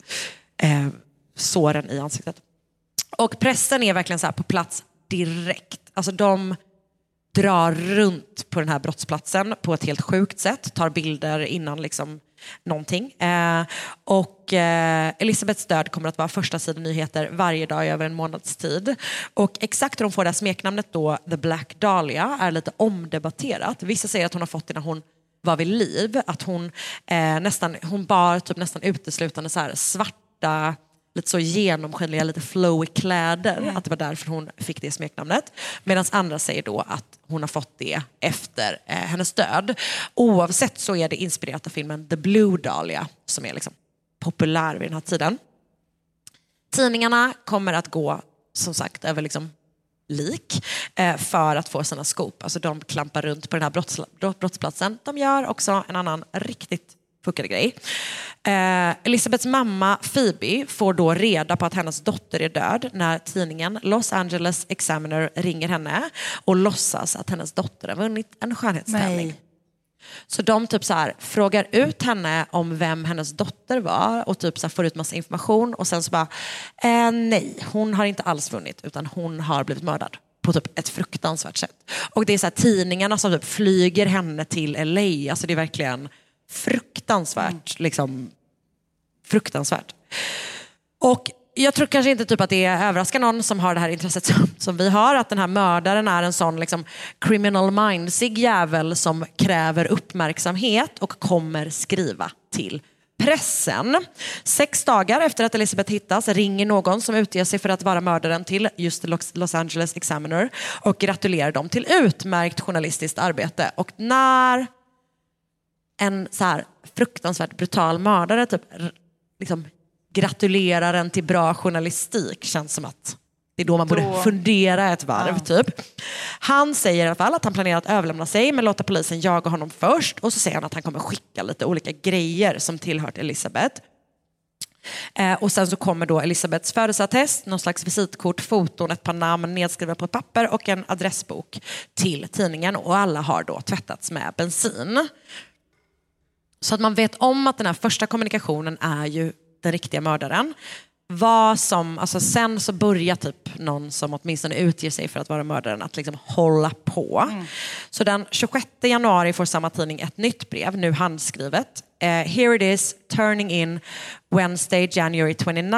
[SPEAKER 1] såren i ansiktet. Och pressen är verkligen så här på plats direkt. Alltså de drar runt på den här brottsplatsen på ett helt sjukt sätt. Tar bilder innan liksom någonting. Och Elisabeths död kommer att vara första sidan nyheter varje dag i över en månads tid. Och exakt hur de får det här smeknamnet då, The Black Dahlia, är lite omdebatterat. Vissa säger att hon har fått det när hon var vid liv. Att hon hon bar typ nästan uteslutande så här svarta, lite så genomskinliga, lite flowy kläder. Att det var därför hon fick det smeknamnet. Medan andra säger då att hon har fått det efter hennes död. Oavsett så är det inspirerat av filmen The Blue Dahlia, som är liksom populär vid den här tiden. Tidningarna kommer att gå, som sagt, över liksom lik för att få sina scoop. Alltså de klampar runt på den här brottsplatsen. De gör också en annan riktigt fuckade grej. Elisabeths mamma Phoebe får då reda på att hennes dotter är död när tidningen Los Angeles Examiner ringer henne och låtsas att hennes dotter har vunnit en skönhetstävling. Så de typ så här frågar ut henne om vem hennes dotter var och typ så här får ut massa information och sen så bara nej, hon har inte alls vunnit utan hon har blivit mördad på typ ett fruktansvärt sätt. Och det är så här tidningarna som typ flyger henne till LA. Alltså det är verkligen fruktansvärt, liksom fruktansvärt. Och jag tror kanske inte typ att det överraskar någon som har det här intresset som vi har, att den här mördaren är en sån liksom criminal mindsig jävel som kräver uppmärksamhet och kommer skriva till pressen. 6 dagar efter att Elisabeth hittas ringer någon som utger sig för att vara mördaren till just Los Angeles Examiner och gratulerar dem till utmärkt journalistiskt arbete. Och när en så här fruktansvärt brutal mördare typ liksom gratulerar en till bra journalistik, känns som att det är då man borde fundera ett varv typ. Han säger i alla fall att han planerar att överlämna sig men låta polisen jaga honom först, och så säger han att han kommer skicka lite olika grejer som tillhört Elisabeth. Och sen så kommer då Elisabeths födelseattest, någon slags visitkort, foton, ett par namn nedskrivna på ett papper och en adressbok till tidningen, och alla har då tvättats med bensin. Så att man vet om att den här första kommunikationen är ju den riktiga mördaren. Alltså sen så börjar typ någon som åtminstone utger sig för att vara mördaren att liksom hålla på. Så den 26 januari får samma tidning ett nytt brev, nu handskrivet. Here it is, turning in Wednesday, January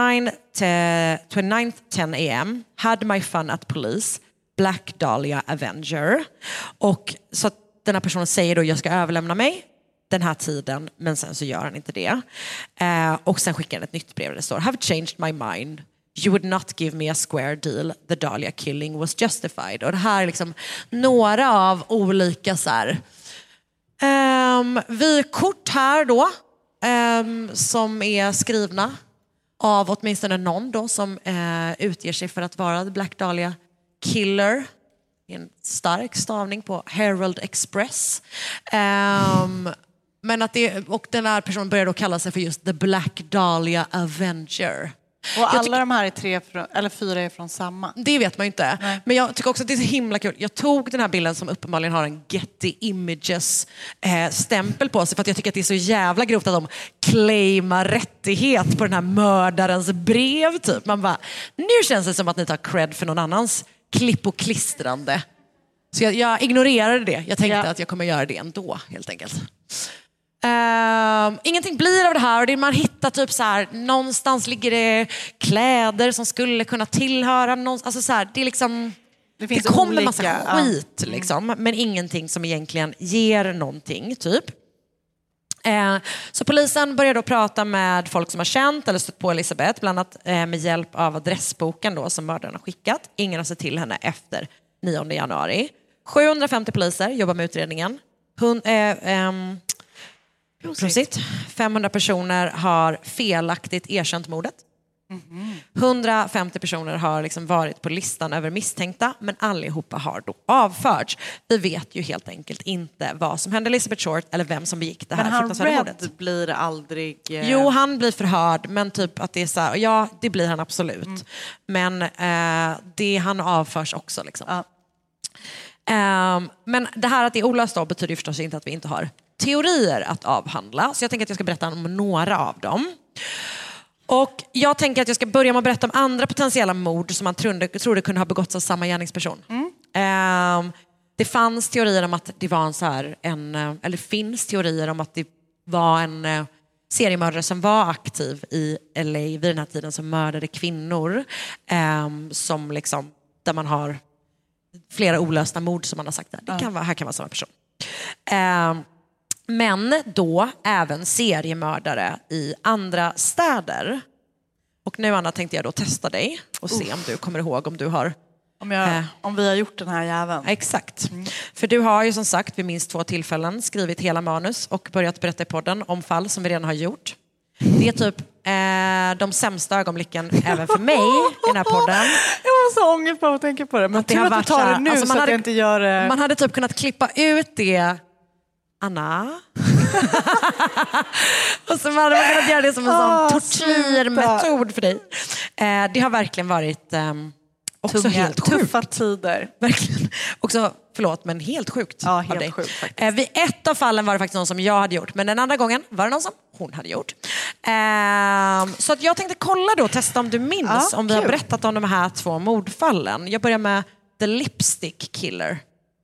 [SPEAKER 1] 29th, 10 a.m. Had my fun at police. Black Dahlia Avenger. Och så att den här personen säger då, jag ska överlämna mig den här tiden, men sen så gör han inte det. Och sen skickar han ett nytt brev där det står: Have changed my mind. You would not give me a square deal. The Dahlia killing was justified. Och det här är liksom några av olika så här vykort här då som är skrivna av åtminstone någon då som utger sig för att vara The Black Dahlia Killer. En stark stavning på Herald Express. Men att och den här personen börjar då kalla sig för just The Black Dahlia Avenger.
[SPEAKER 2] Och alla de här är 4 är från samma.
[SPEAKER 1] Det vet man ju inte. Nej. Men jag tycker också att det är så himla kul. Jag tog den här bilden som uppenbarligen har en Getty Images stämpel på sig, för att jag tycker att det är så jävla grovt att de claimar rättighet på den här mördarens brev typ. Man bara, nu känns det som att ni tar cred för någon annans klipp och klistrande. Så jag ignorerade det. Jag tänkte att jag kommer göra det ändå, helt enkelt. Ingenting blir av det här, och det man hittar typ så här, någonstans ligger det kläder som skulle kunna tillhöra någon, alltså så här, det är liksom Det kommer massa skit liksom, men ingenting som egentligen ger någonting typ. Så polisen börjar då prata med folk som har känt eller stött på Elizabeth, bland annat med hjälp av adressboken då, som mördaren har skickat. Ingen har sett till henne efter 9 januari. 750 poliser jobbar med utredningen. 500 personer har felaktigt erkänt mordet. 150 personer har liksom varit på listan över misstänkta, men allihopa har då avförts. Vi vet ju helt enkelt inte vad som hände Elizabeth Short eller vem som begick det här fruktansvärda mordet.
[SPEAKER 2] Men han blir aldrig...
[SPEAKER 1] Jo, han blir förhörd, men typ att det är så här, ja, det blir han absolut. Men han avförs också liksom. Men det här att det är olöst då betyder ju förstås inte att vi inte har teorier att avhandla. Så jag tänker att jag ska berätta om några av dem. Och jag tänker att jag ska börja med att berätta om andra potentiella mord som man trodde kunde ha begåtts av samma gärningsperson. Det fanns teorier om att det var eller finns teorier om att det var en seriemördare som var aktiv i LA vid den här tiden, som mördade kvinnor, som liksom, där man har flera olösta mord som man har sagt där. Här kan vara samma person. Men då även seriemördare i andra städer. Och nu, Anna, tänkte jag då testa dig och se om du kommer ihåg om du har...
[SPEAKER 2] Om vi har gjort den här jäveln.
[SPEAKER 1] Exakt. För du har ju som sagt vid minst 2 tillfällen skrivit hela manus och börjat berätta i podden om fall som vi redan har gjort. Det är typ de sämsta ögonblicken även för mig i den här podden.
[SPEAKER 2] Jag har så ångest på att tänka på det. Men
[SPEAKER 1] att det har varit
[SPEAKER 2] tar det nu så att jag inte gör det.
[SPEAKER 1] Man hade typ kunnat klippa ut det, Anna. Och så hade man kunnat göra det som en sån tortyrmetod för dig. Det har verkligen varit också helt sjukt.
[SPEAKER 2] Tuffa tider.
[SPEAKER 1] Verkligen. Också, förlåt, men helt sjukt.
[SPEAKER 2] Ja, helt sjukt faktiskt.
[SPEAKER 1] Vid ett av fallen var det faktiskt någon som jag hade gjort. Men den andra gången var det någon som hon hade gjort. Så att jag tänkte kolla då, testa om du minns om vi har berättat om de här 2 mordfallen. Jag börjar med The Lipstick Killer.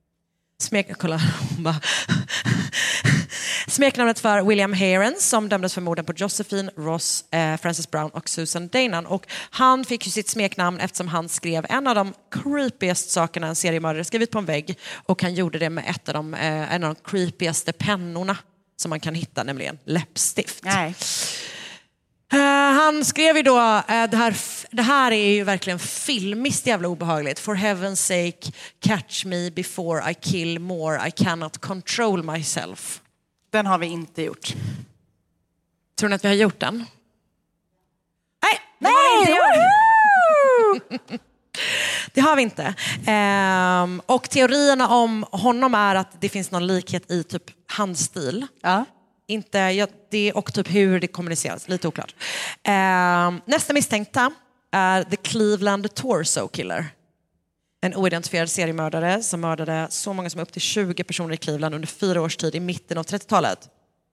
[SPEAKER 1] Smeknamnet för William Heron, som dömdes för morden på Josephine, Ross, Frances Brown och Susan Danan. Och han fick ju sitt smeknamn eftersom han skrev en av de creepiest sakerna en seriemördare skrivit på en vägg. Och han gjorde det med en av de creepigaste pennorna som man kan hitta, nämligen läppstift.
[SPEAKER 2] Nej.
[SPEAKER 1] Han skrev ju då, det här är ju verkligen filmiskt jävla obehagligt. For heaven's sake, catch me before I kill more. I cannot control myself.
[SPEAKER 2] Den har vi inte gjort.
[SPEAKER 1] Tror ni att vi har gjort den?
[SPEAKER 2] Nej!
[SPEAKER 1] Det har vi inte. Och teorierna om honom är att det finns någon likhet i typ handstil.
[SPEAKER 2] Ja.
[SPEAKER 1] Det och typ hur det kommuniceras, lite oklart. Nästa misstänkta är The Cleveland Torso Killer. En oidentifierad seriemördare som mördade så många som upp till 20 personer i Cleveland under 4 års tid i mitten av 30-talet.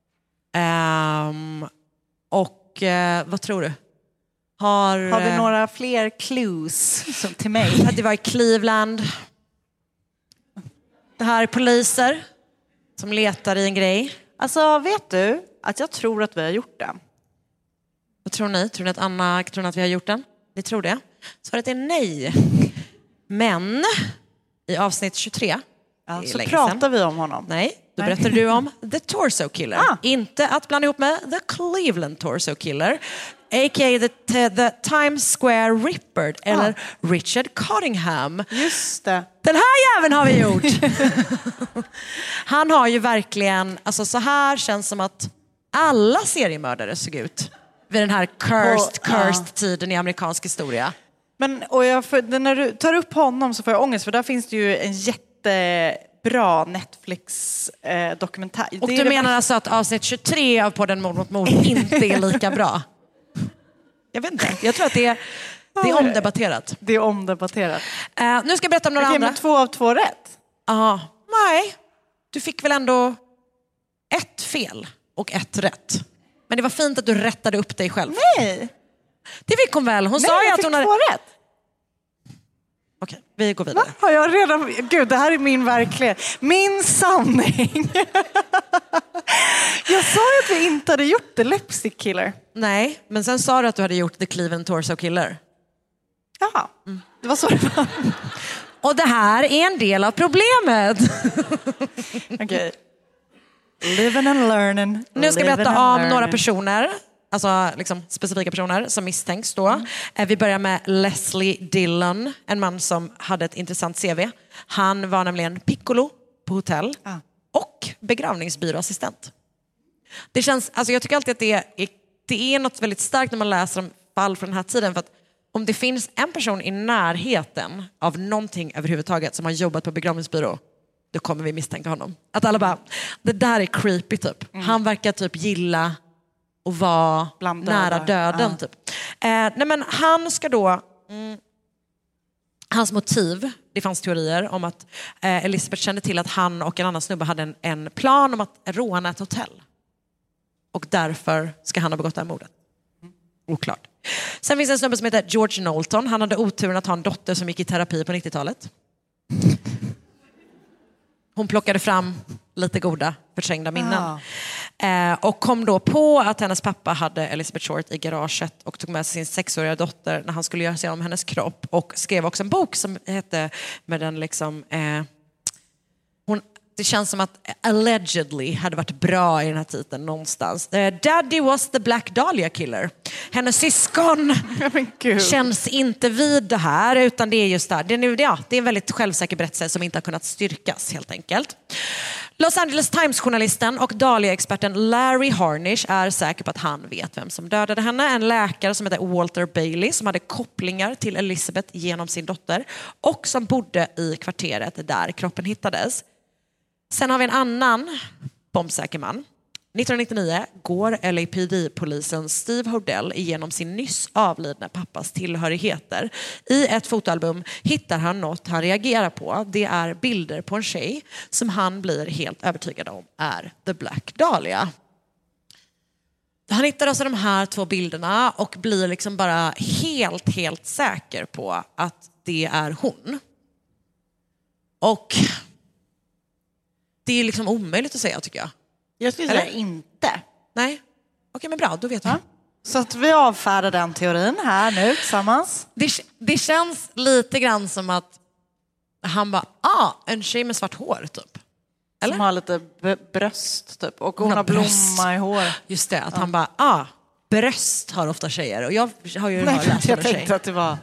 [SPEAKER 1] Vad tror du?
[SPEAKER 2] Har vi några fler clues till mig?
[SPEAKER 1] Att det var i Cleveland. Det här är poliser som letar i en grej.
[SPEAKER 2] Alltså, vet du att jag tror att vi har gjort det?
[SPEAKER 1] Vad tror ni? Tror ni att Anna tror att vi har gjort den? Ni tror det? Svaret är nej. Men i avsnitt 23
[SPEAKER 2] så pratar vi om honom.
[SPEAKER 1] Nej, då berättar du om The Torso Killer. Inte att blanda ihop med The Cleveland Torso Killer, a.k.a. the Times Square Ripper eller Richard Cottingham.
[SPEAKER 2] Just det.
[SPEAKER 1] Den här jäveln har vi gjort. Han har ju verkligen, alltså så här känns som att alla seriemördare såg ut vid den här cursed tiden i amerikansk historia.
[SPEAKER 2] Men när du tar upp honom så får jag ångest, för där finns det ju en jättebra Netflix-dokumentär.
[SPEAKER 1] Och du menar alltså att avsnitt 23 av podden Mord mot mord inte är lika bra? Jag vet inte. Jag tror att det är omdebatterat.
[SPEAKER 2] Det är omdebatterat.
[SPEAKER 1] Nu ska jag berätta om några andra.
[SPEAKER 2] Men 2 av 2 rätt?
[SPEAKER 1] Nej. Du fick väl ändå 1 fel och 1 rätt. Men det var fint att du rättade upp dig själv.
[SPEAKER 2] Nej.
[SPEAKER 1] Det fick hon väl. Hon sa ju att hon hade... 2
[SPEAKER 2] rätt.
[SPEAKER 1] Okej, vi går vidare.
[SPEAKER 2] Har jag redan... Gud, det här är min verklighet. Min sanning. Jag sa ju att vi inte hade gjort The Lipstick Killer.
[SPEAKER 1] Nej, men sen sa du att du hade gjort The Cleveland Torso Killer.
[SPEAKER 2] Jaha, det var så det var.
[SPEAKER 1] Och det här är en del av problemet.
[SPEAKER 2] Okej. Living and learning.
[SPEAKER 1] Nu ska jag berätta om några personer, alltså liksom specifika personer som misstänks då. Vi börjar med Leslie Dillon, en man som hade ett intressant CV. Han var nämligen piccolo på hotell och begravningsbyråassistent. Det känns, alltså jag tycker alltid att det är något väldigt starkt när man läser om fall från den här tiden, för att om det finns en person i närheten av någonting överhuvudtaget som har jobbat på begravningsbyrå, då kommer vi misstänka honom. Att alla bara, det där är creepy typ. Han verkar typ gilla att vara nära döden typ. Nej men han ska då... Hans motiv, det fanns teorier om att Elizabeth kände till att han och en annan snubbe hade en plan om att råna ett hotell. Och därför ska han ha begått det här mordet. Oklart. Sen finns en snubbe som heter George Knowlton. Han hade oturen att ha en dotter som gick i terapi på 90-talet. Hon plockade fram lite goda förträngda minnen. Och kom då på att hennes pappa hade Elizabeth Short i garaget och tog med sig sin 6-åriga dotter när han skulle göra sig om hennes kropp. Och skrev också en bok som hette med den liksom... Det känns som att allegedly hade varit bra i den här titeln någonstans. Daddy was the Black Dahlia killer. Hennes syskon känns inte vid det här, utan det är just där. Det är en väldigt självsäker berättelse som inte har kunnat styrkas helt enkelt. Los Angeles Times-journalisten och Dahlia-experten Larry Harnish är säker på att han vet vem som dödade henne. En läkare som heter Walter Bailey som hade kopplingar till Elizabeth genom sin dotter och som bodde i kvarteret där kroppen hittades. Sen har vi en annan bombsäker man. 1999 går LAPD-polisen Steve Hodel igenom sin nyss avlidna pappas tillhörigheter. I ett fotoalbum hittar han något han reagerar på. Det är bilder på en tjej som han blir helt övertygad om är The Black Dahlia. Han hittar alltså de här 2 bilderna och blir liksom bara helt säker på att det är hon. Och... det är liksom omöjligt att säga, tycker jag.
[SPEAKER 2] Jag skulle säga inte.
[SPEAKER 1] Nej, okej, men bra, då vet vi.
[SPEAKER 2] Så att vi avfärdar den teorin här nu tillsammans.
[SPEAKER 1] Det känns lite grann som att han bara, en tjej med svart hår typ. Eller?
[SPEAKER 2] Som har lite bröst typ. Och hon har blomma i hår.
[SPEAKER 1] Just det, att han bara, bröst har ofta tjejer. Och jag har ju läst om en tjej.
[SPEAKER 2] Jag tänkte att det var...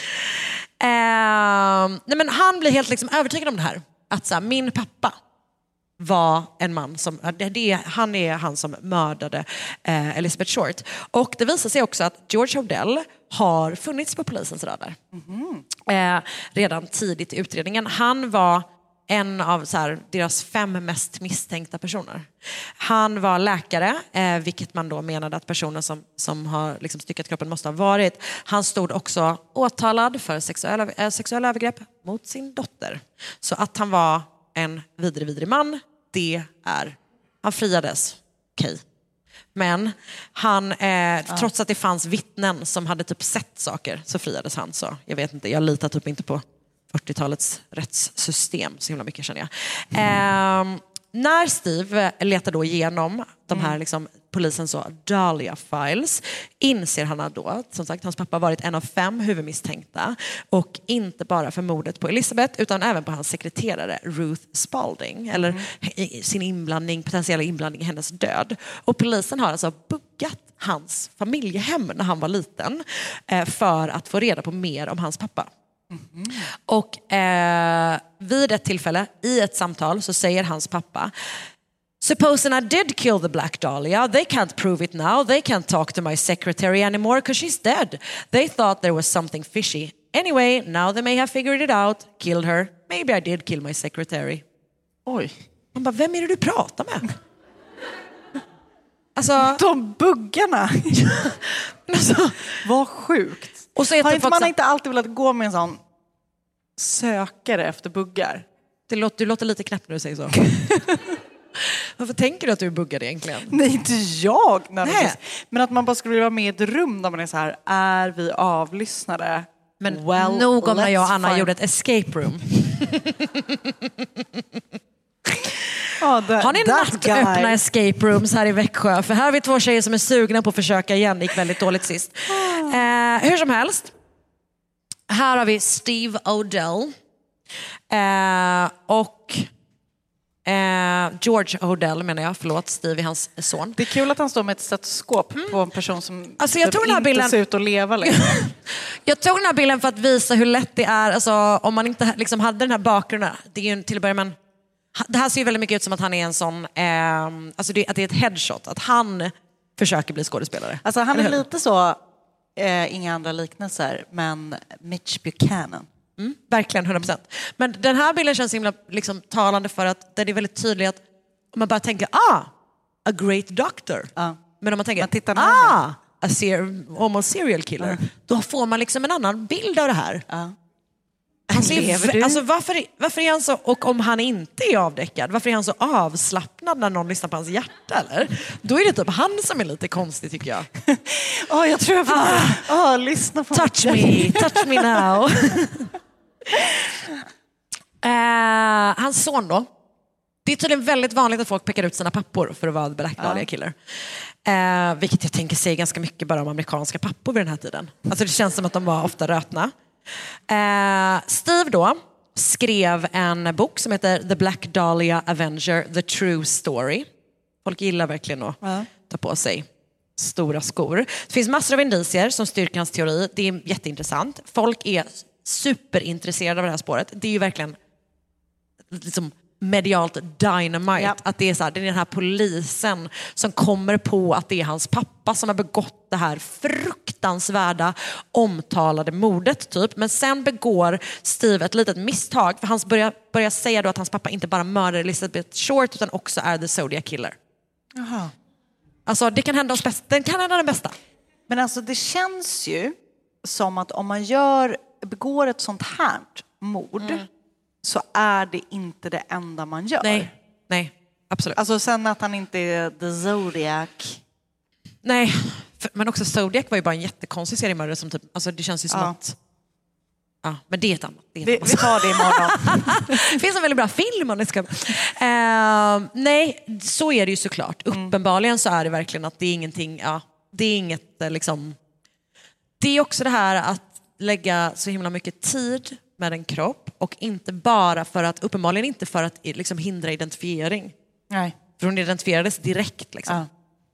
[SPEAKER 1] nej, men han blir helt liksom övertygad om det här. Att så här, min pappa var en man som, han är han som mördade Elizabeth Short. Och det visar sig också att George Hodel har funnits på polisens radar. Redan tidigt i utredningen. Han var en av så här, deras 5 mest misstänkta personer. Han var läkare, vilket man då menade att personen som har liksom styckat kroppen måste ha varit. Han stod också åtalad för sexuella övergrepp mot sin dotter. Så att han var en vidrig man, han friades. Okej. Men han, trots att det fanns vittnen som hade typ sett saker, så friades han. Så jag vet inte, jag litar typ inte på 40-talets rättssystem så himla mycket, känner jag. När Steve letar då igenom de här liksom, polisen så Dahlia Files, inser han då, som sagt, hans pappa varit en av 5 huvudmisstänkta, och inte bara för mordet på Elizabeth utan även på hans sekreterare Ruth Spalding, eller sin potentiella inblandning i hennes död. Och polisen har alltså buggat hans familjehem när han var liten för att få reda på mer om hans pappa. Och vid ett tillfälle i ett samtal så säger hans pappa: "Supposing I did kill the Black Dahlia, they can't prove it now. They can't talk to my secretary anymore because she's dead. They thought there was something fishy. Anyway, now they may have figured it out. Killed her. Maybe I did kill my secretary."
[SPEAKER 2] Oj.
[SPEAKER 1] Man bara, vem är det du pratar med? Alltså,
[SPEAKER 2] de buggarna.
[SPEAKER 1] alltså,
[SPEAKER 2] vad sjukt.
[SPEAKER 1] Och så
[SPEAKER 2] har inte man inte alltid velat gå med en sån sökare efter buggar?
[SPEAKER 1] Du låter lite knäpp när du säger så. Varför tänker du att du är buggad egentligen?
[SPEAKER 2] Nej, inte jag. Nej. Men att man bara skulle vara med i ett rum där man är så här, är vi avlyssnade?
[SPEAKER 1] Men nog om när jag och Anna gjorde ett escape room. Har ni nattöppna escape rooms här i Växjö? För här har vi 2 tjejer som är sugna på att försöka igen. Det gick väldigt dåligt sist. Hur som helst. Här har vi Steve Odell. Och George Hodel menar jag, förlåt, Stevie, hans son.
[SPEAKER 2] Det är kul att han står med ett stetoskop på en person som
[SPEAKER 1] alltså, jag tog den här bilden,
[SPEAKER 2] ser ut att leva liksom.
[SPEAKER 1] Jag tog den här bilden för att visa hur lätt det är, alltså, om man inte liksom hade den här bakgrunden. Det är ju till att börja med, det här ser ju väldigt mycket ut som att han är en sån, alltså att det är ett headshot, att han försöker bli skådespelare.
[SPEAKER 2] Alltså han är lite så, inga andra liknelser, men Mitch Buchanan.
[SPEAKER 1] Verkligen, 100%. Men den här bilden känns himla liksom, talande för att det är väldigt tydligt att om man bara tänker, a great doctor. Men om man tänker, almost serial killer, då får man liksom en annan bild av det här. Alltså, varför är han så, och om han inte är avdäckad, varför är han så avslappnad när någon lyssnar på hans hjärta, eller? Då är det typ han som är lite konstig, tycker jag.
[SPEAKER 2] Jag tror jag får lyssna på
[SPEAKER 1] touch me now. Hans son då. Det är tydligen väldigt vanligt att folk pekar ut sina pappor för att vara Black Dahlia Killer. Vilket jag tänker säga ganska mycket bara om amerikanska pappor vid den här tiden. Alltså det känns som att de var ofta rötna. Steve då skrev en bok som heter The Black Dahlia Avenger, The True Story. Folk gillar verkligen att ta på sig stora skor. Det finns massor av indicier som styrker hans teori. Det är jätteintressant. Folk är superintresserade av det här spåret. Det är ju verkligen liksom medialt dynamite. Att det är så här, det är den här polisen som kommer på att det är hans pappa som har begått det här fruktansvärda omtalade mordet typ. Men sen begår Steve ett litet misstag, för han börjar säga då att hans pappa inte bara mördar Elizabeth Short utan också är the Zodiac Killer.
[SPEAKER 2] Jaha.
[SPEAKER 1] Alltså det kan hända oss bäst. Den kan hända den bästa.
[SPEAKER 2] Men alltså det känns ju som att om man begår ett sånt här mord så är det inte det enda man gör.
[SPEAKER 1] Nej, absolut.
[SPEAKER 2] Alltså sen att han inte är the Zodiac.
[SPEAKER 1] Nej, men också Zodiac var ju bara en jättekonstig seriemördare som typ, alltså det känns ju som att men det är ett annat.
[SPEAKER 2] Vi tar det imorgon.
[SPEAKER 1] Det finns en väldigt bra film om det ska... nej, så är det ju såklart. Uppenbarligen så är det verkligen att det är ingenting, det är inget liksom... Det är också det här att lägga så himla mycket tid med en kropp och inte bara för att, uppenbarligen inte för att liksom hindra identifiering.
[SPEAKER 2] Nej.
[SPEAKER 1] För hon identifierades direkt liksom.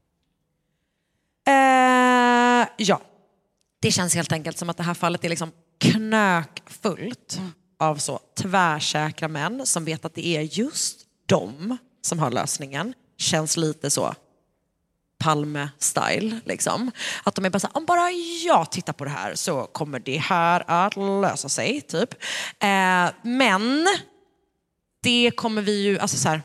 [SPEAKER 1] Det känns helt enkelt som att det här fallet är liksom knökfullt av så tvärsäkra män som vet att det är just de som har lösningen. Känns lite så Palme-style liksom. Att de är bara så här, om bara jag tittar på det här så kommer det här att lösa sig typ. Men det kommer vi ju, alltså så här,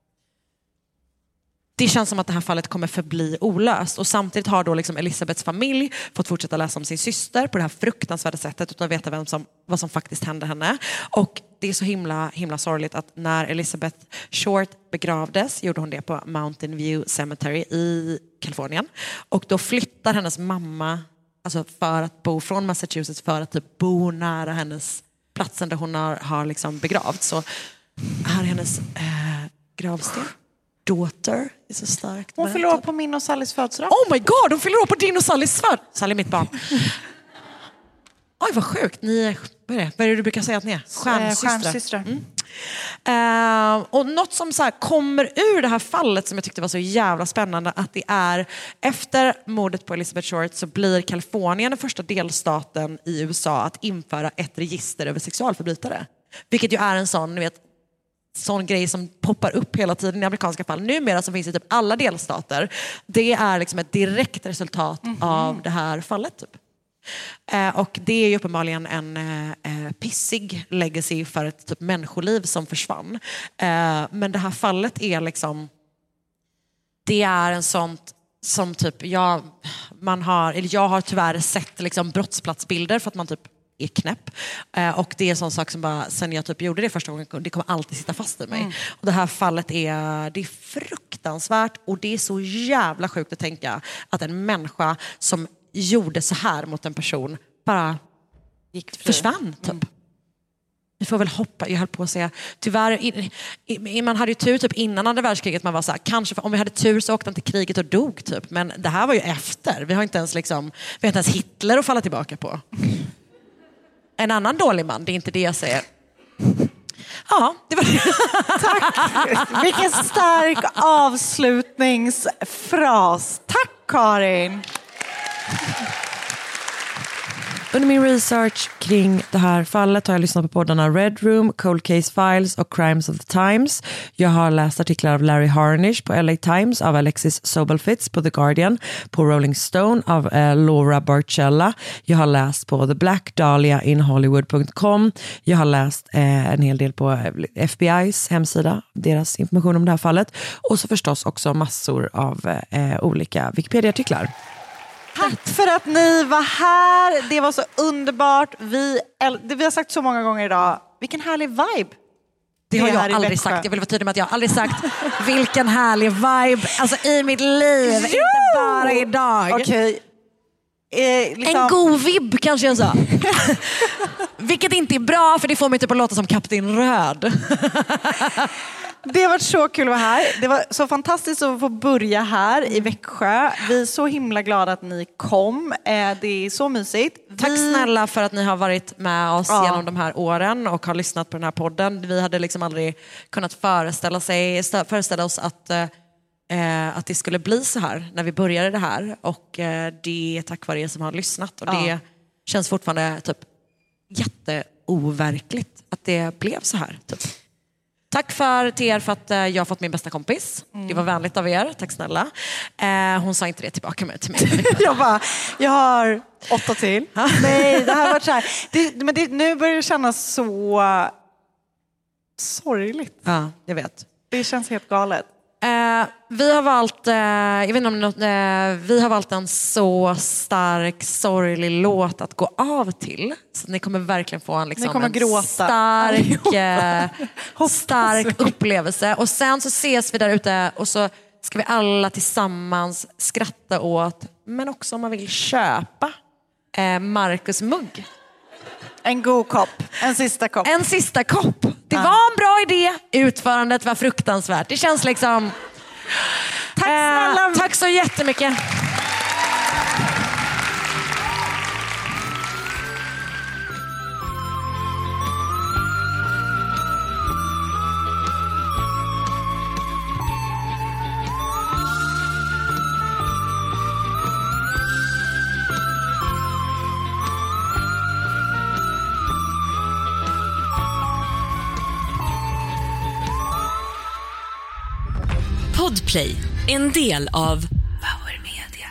[SPEAKER 1] det känns som att det här fallet kommer förbli olöst. Och samtidigt har då liksom Elizabeths familj fått fortsätta läsa om sin syster på det här fruktansvärda sättet utan att veta vad som faktiskt hände henne. Och det är så himla sorgligt att när Elizabeth Short begravdes gjorde hon det på Mountain View Cemetery i Kalifornien. Och då flyttar hennes mamma alltså för att bo från Massachusetts för att typ bo nära hennes platsen där hon har liksom begravt. Så här är hennes gravsten. Daughter är så starkt.
[SPEAKER 2] Hon fyller år på min och Sallys födelsedag.
[SPEAKER 1] Oh my god, hon fyller år på din och Sallys födelsedag. Sally är mitt barn. Oj, vad sjukt. Ni är, vad är det du brukar säga att ni är? Stjärnsystrar. Och något som så här kommer ur det här fallet som jag tyckte var så jävla spännande, att det är efter mordet på Elizabeth Short så blir Kalifornien den första delstaten i USA att införa ett register över sexualförbrytare. Vilket ju är en sån, ni vet, sån grej som poppar upp hela tiden i amerikanska fall. Numera så finns det typ alla delstater. Det är liksom ett direkt resultat av det här fallet typ. Och det är ju uppenbarligen en pissig legacy för ett typ människoliv som försvann. Men det här fallet är liksom, det är en sånt som typ jag har tyvärr sett liksom brottsplatsbilder för att man typ är knäpp. Och det är en sån sak som bara, sen jag typ gjorde det första gången, det kommer alltid sitta fast i mig. Och det här fallet det är fruktansvärt och det är så jävla sjukt att tänka att en människa som gjorde så här mot en person bara försvann typ. Vi får väl hoppa, jag höll på att säga tyvärr, man hade ju tur typ innan andra världskriget, man var så här, kanske om vi hade tur så åkte han till kriget och dog typ, men det här var ju efter, vi har inte ens Hitler att falla tillbaka på. En annan dålig man, det är inte det jag säger. Ja, det var det.
[SPEAKER 2] Tack! Vilken stark avslutningsfras. Tack, Karin!
[SPEAKER 1] Under min research kring det här fallet har jag lyssnat på poddarna Red Room, Cold Case Files och Crimes of the Times. Jag har läst artiklar av Larry Harnish på LA Times, av Alexis Sobel-Fitz på The Guardian, på Rolling Stone av Laura Barcella. Jag har läst på The Black Dahlia in Hollywood.com. Jag har läst en hel del på FBI:s hemsida, deras information om det här fallet. Och så förstås också massor av olika Wikipedia-artiklar.
[SPEAKER 2] Tack för att ni var här. Det var så underbart. Vi har sagt så många gånger idag. Vilken härlig vibe.
[SPEAKER 1] Det har jag aldrig sagt. Jag vill vara tydlig med att jag har aldrig sagt vilken härlig vibe. Alltså i mitt liv. Inte bara idag.
[SPEAKER 2] Okej.
[SPEAKER 1] En god vibb kanske jag sa. Vilket inte är bra, för det får mig typ att låta som Kapten Röd.
[SPEAKER 2] Det har varit så kul att vara här. Det var så fantastiskt att få börja här i Växjö. Vi är så himla glada att ni kom. Det är så mysigt.
[SPEAKER 1] Tack snälla för att ni har varit med oss genom de här åren och har lyssnat på den här podden. Vi hade liksom aldrig kunnat föreställa oss att det skulle bli så här när vi började det här. Och det är tack vare er som har lyssnat. Och det känns fortfarande typ jätteoverkligt att det blev så här. Typ. Tack till er för att jag har fått min bästa kompis. Det var vänligt av er, tack snälla. Hon sa inte det tillbaka till mig.
[SPEAKER 2] jag har 8 till. Nej, det här har varit så här. Nu börjar det kännas så sorgligt.
[SPEAKER 1] Ja, jag vet.
[SPEAKER 2] Det känns helt galet.
[SPEAKER 1] Vi har valt, jag vet inte om vi har valt en så stark, sorglig låt att gå av till. Så ni kommer verkligen få en stark upplevelse. Och sen så ses vi där ute och så ska vi alla tillsammans skratta åt, men också om man vill köpa Marcus mugg.
[SPEAKER 2] En god kopp. En sista kopp.
[SPEAKER 1] Det var en bra idé. Utförandet var fruktansvärt. Det känns liksom... Tack snälla. Tack så jättemycket.
[SPEAKER 4] Podplay, en del av Power Media.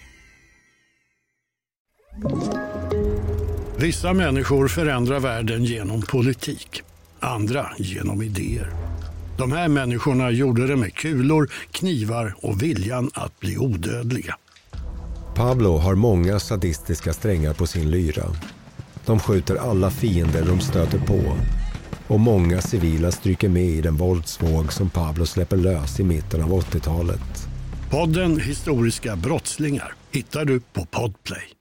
[SPEAKER 5] Vissa människor förändrar världen genom politik, andra genom idéer. De här människorna gjorde det med kulor, knivar och viljan att bli odödliga.
[SPEAKER 6] Pablo har många sadistiska strängar på sin lyra. De skjuter alla fiender de stöter på. Och många civila stryker med i den våldsvåg som Pablo släpper lös i mitten av 80-talet.
[SPEAKER 5] Podden Historiska brottslingar hittar du på Podplay.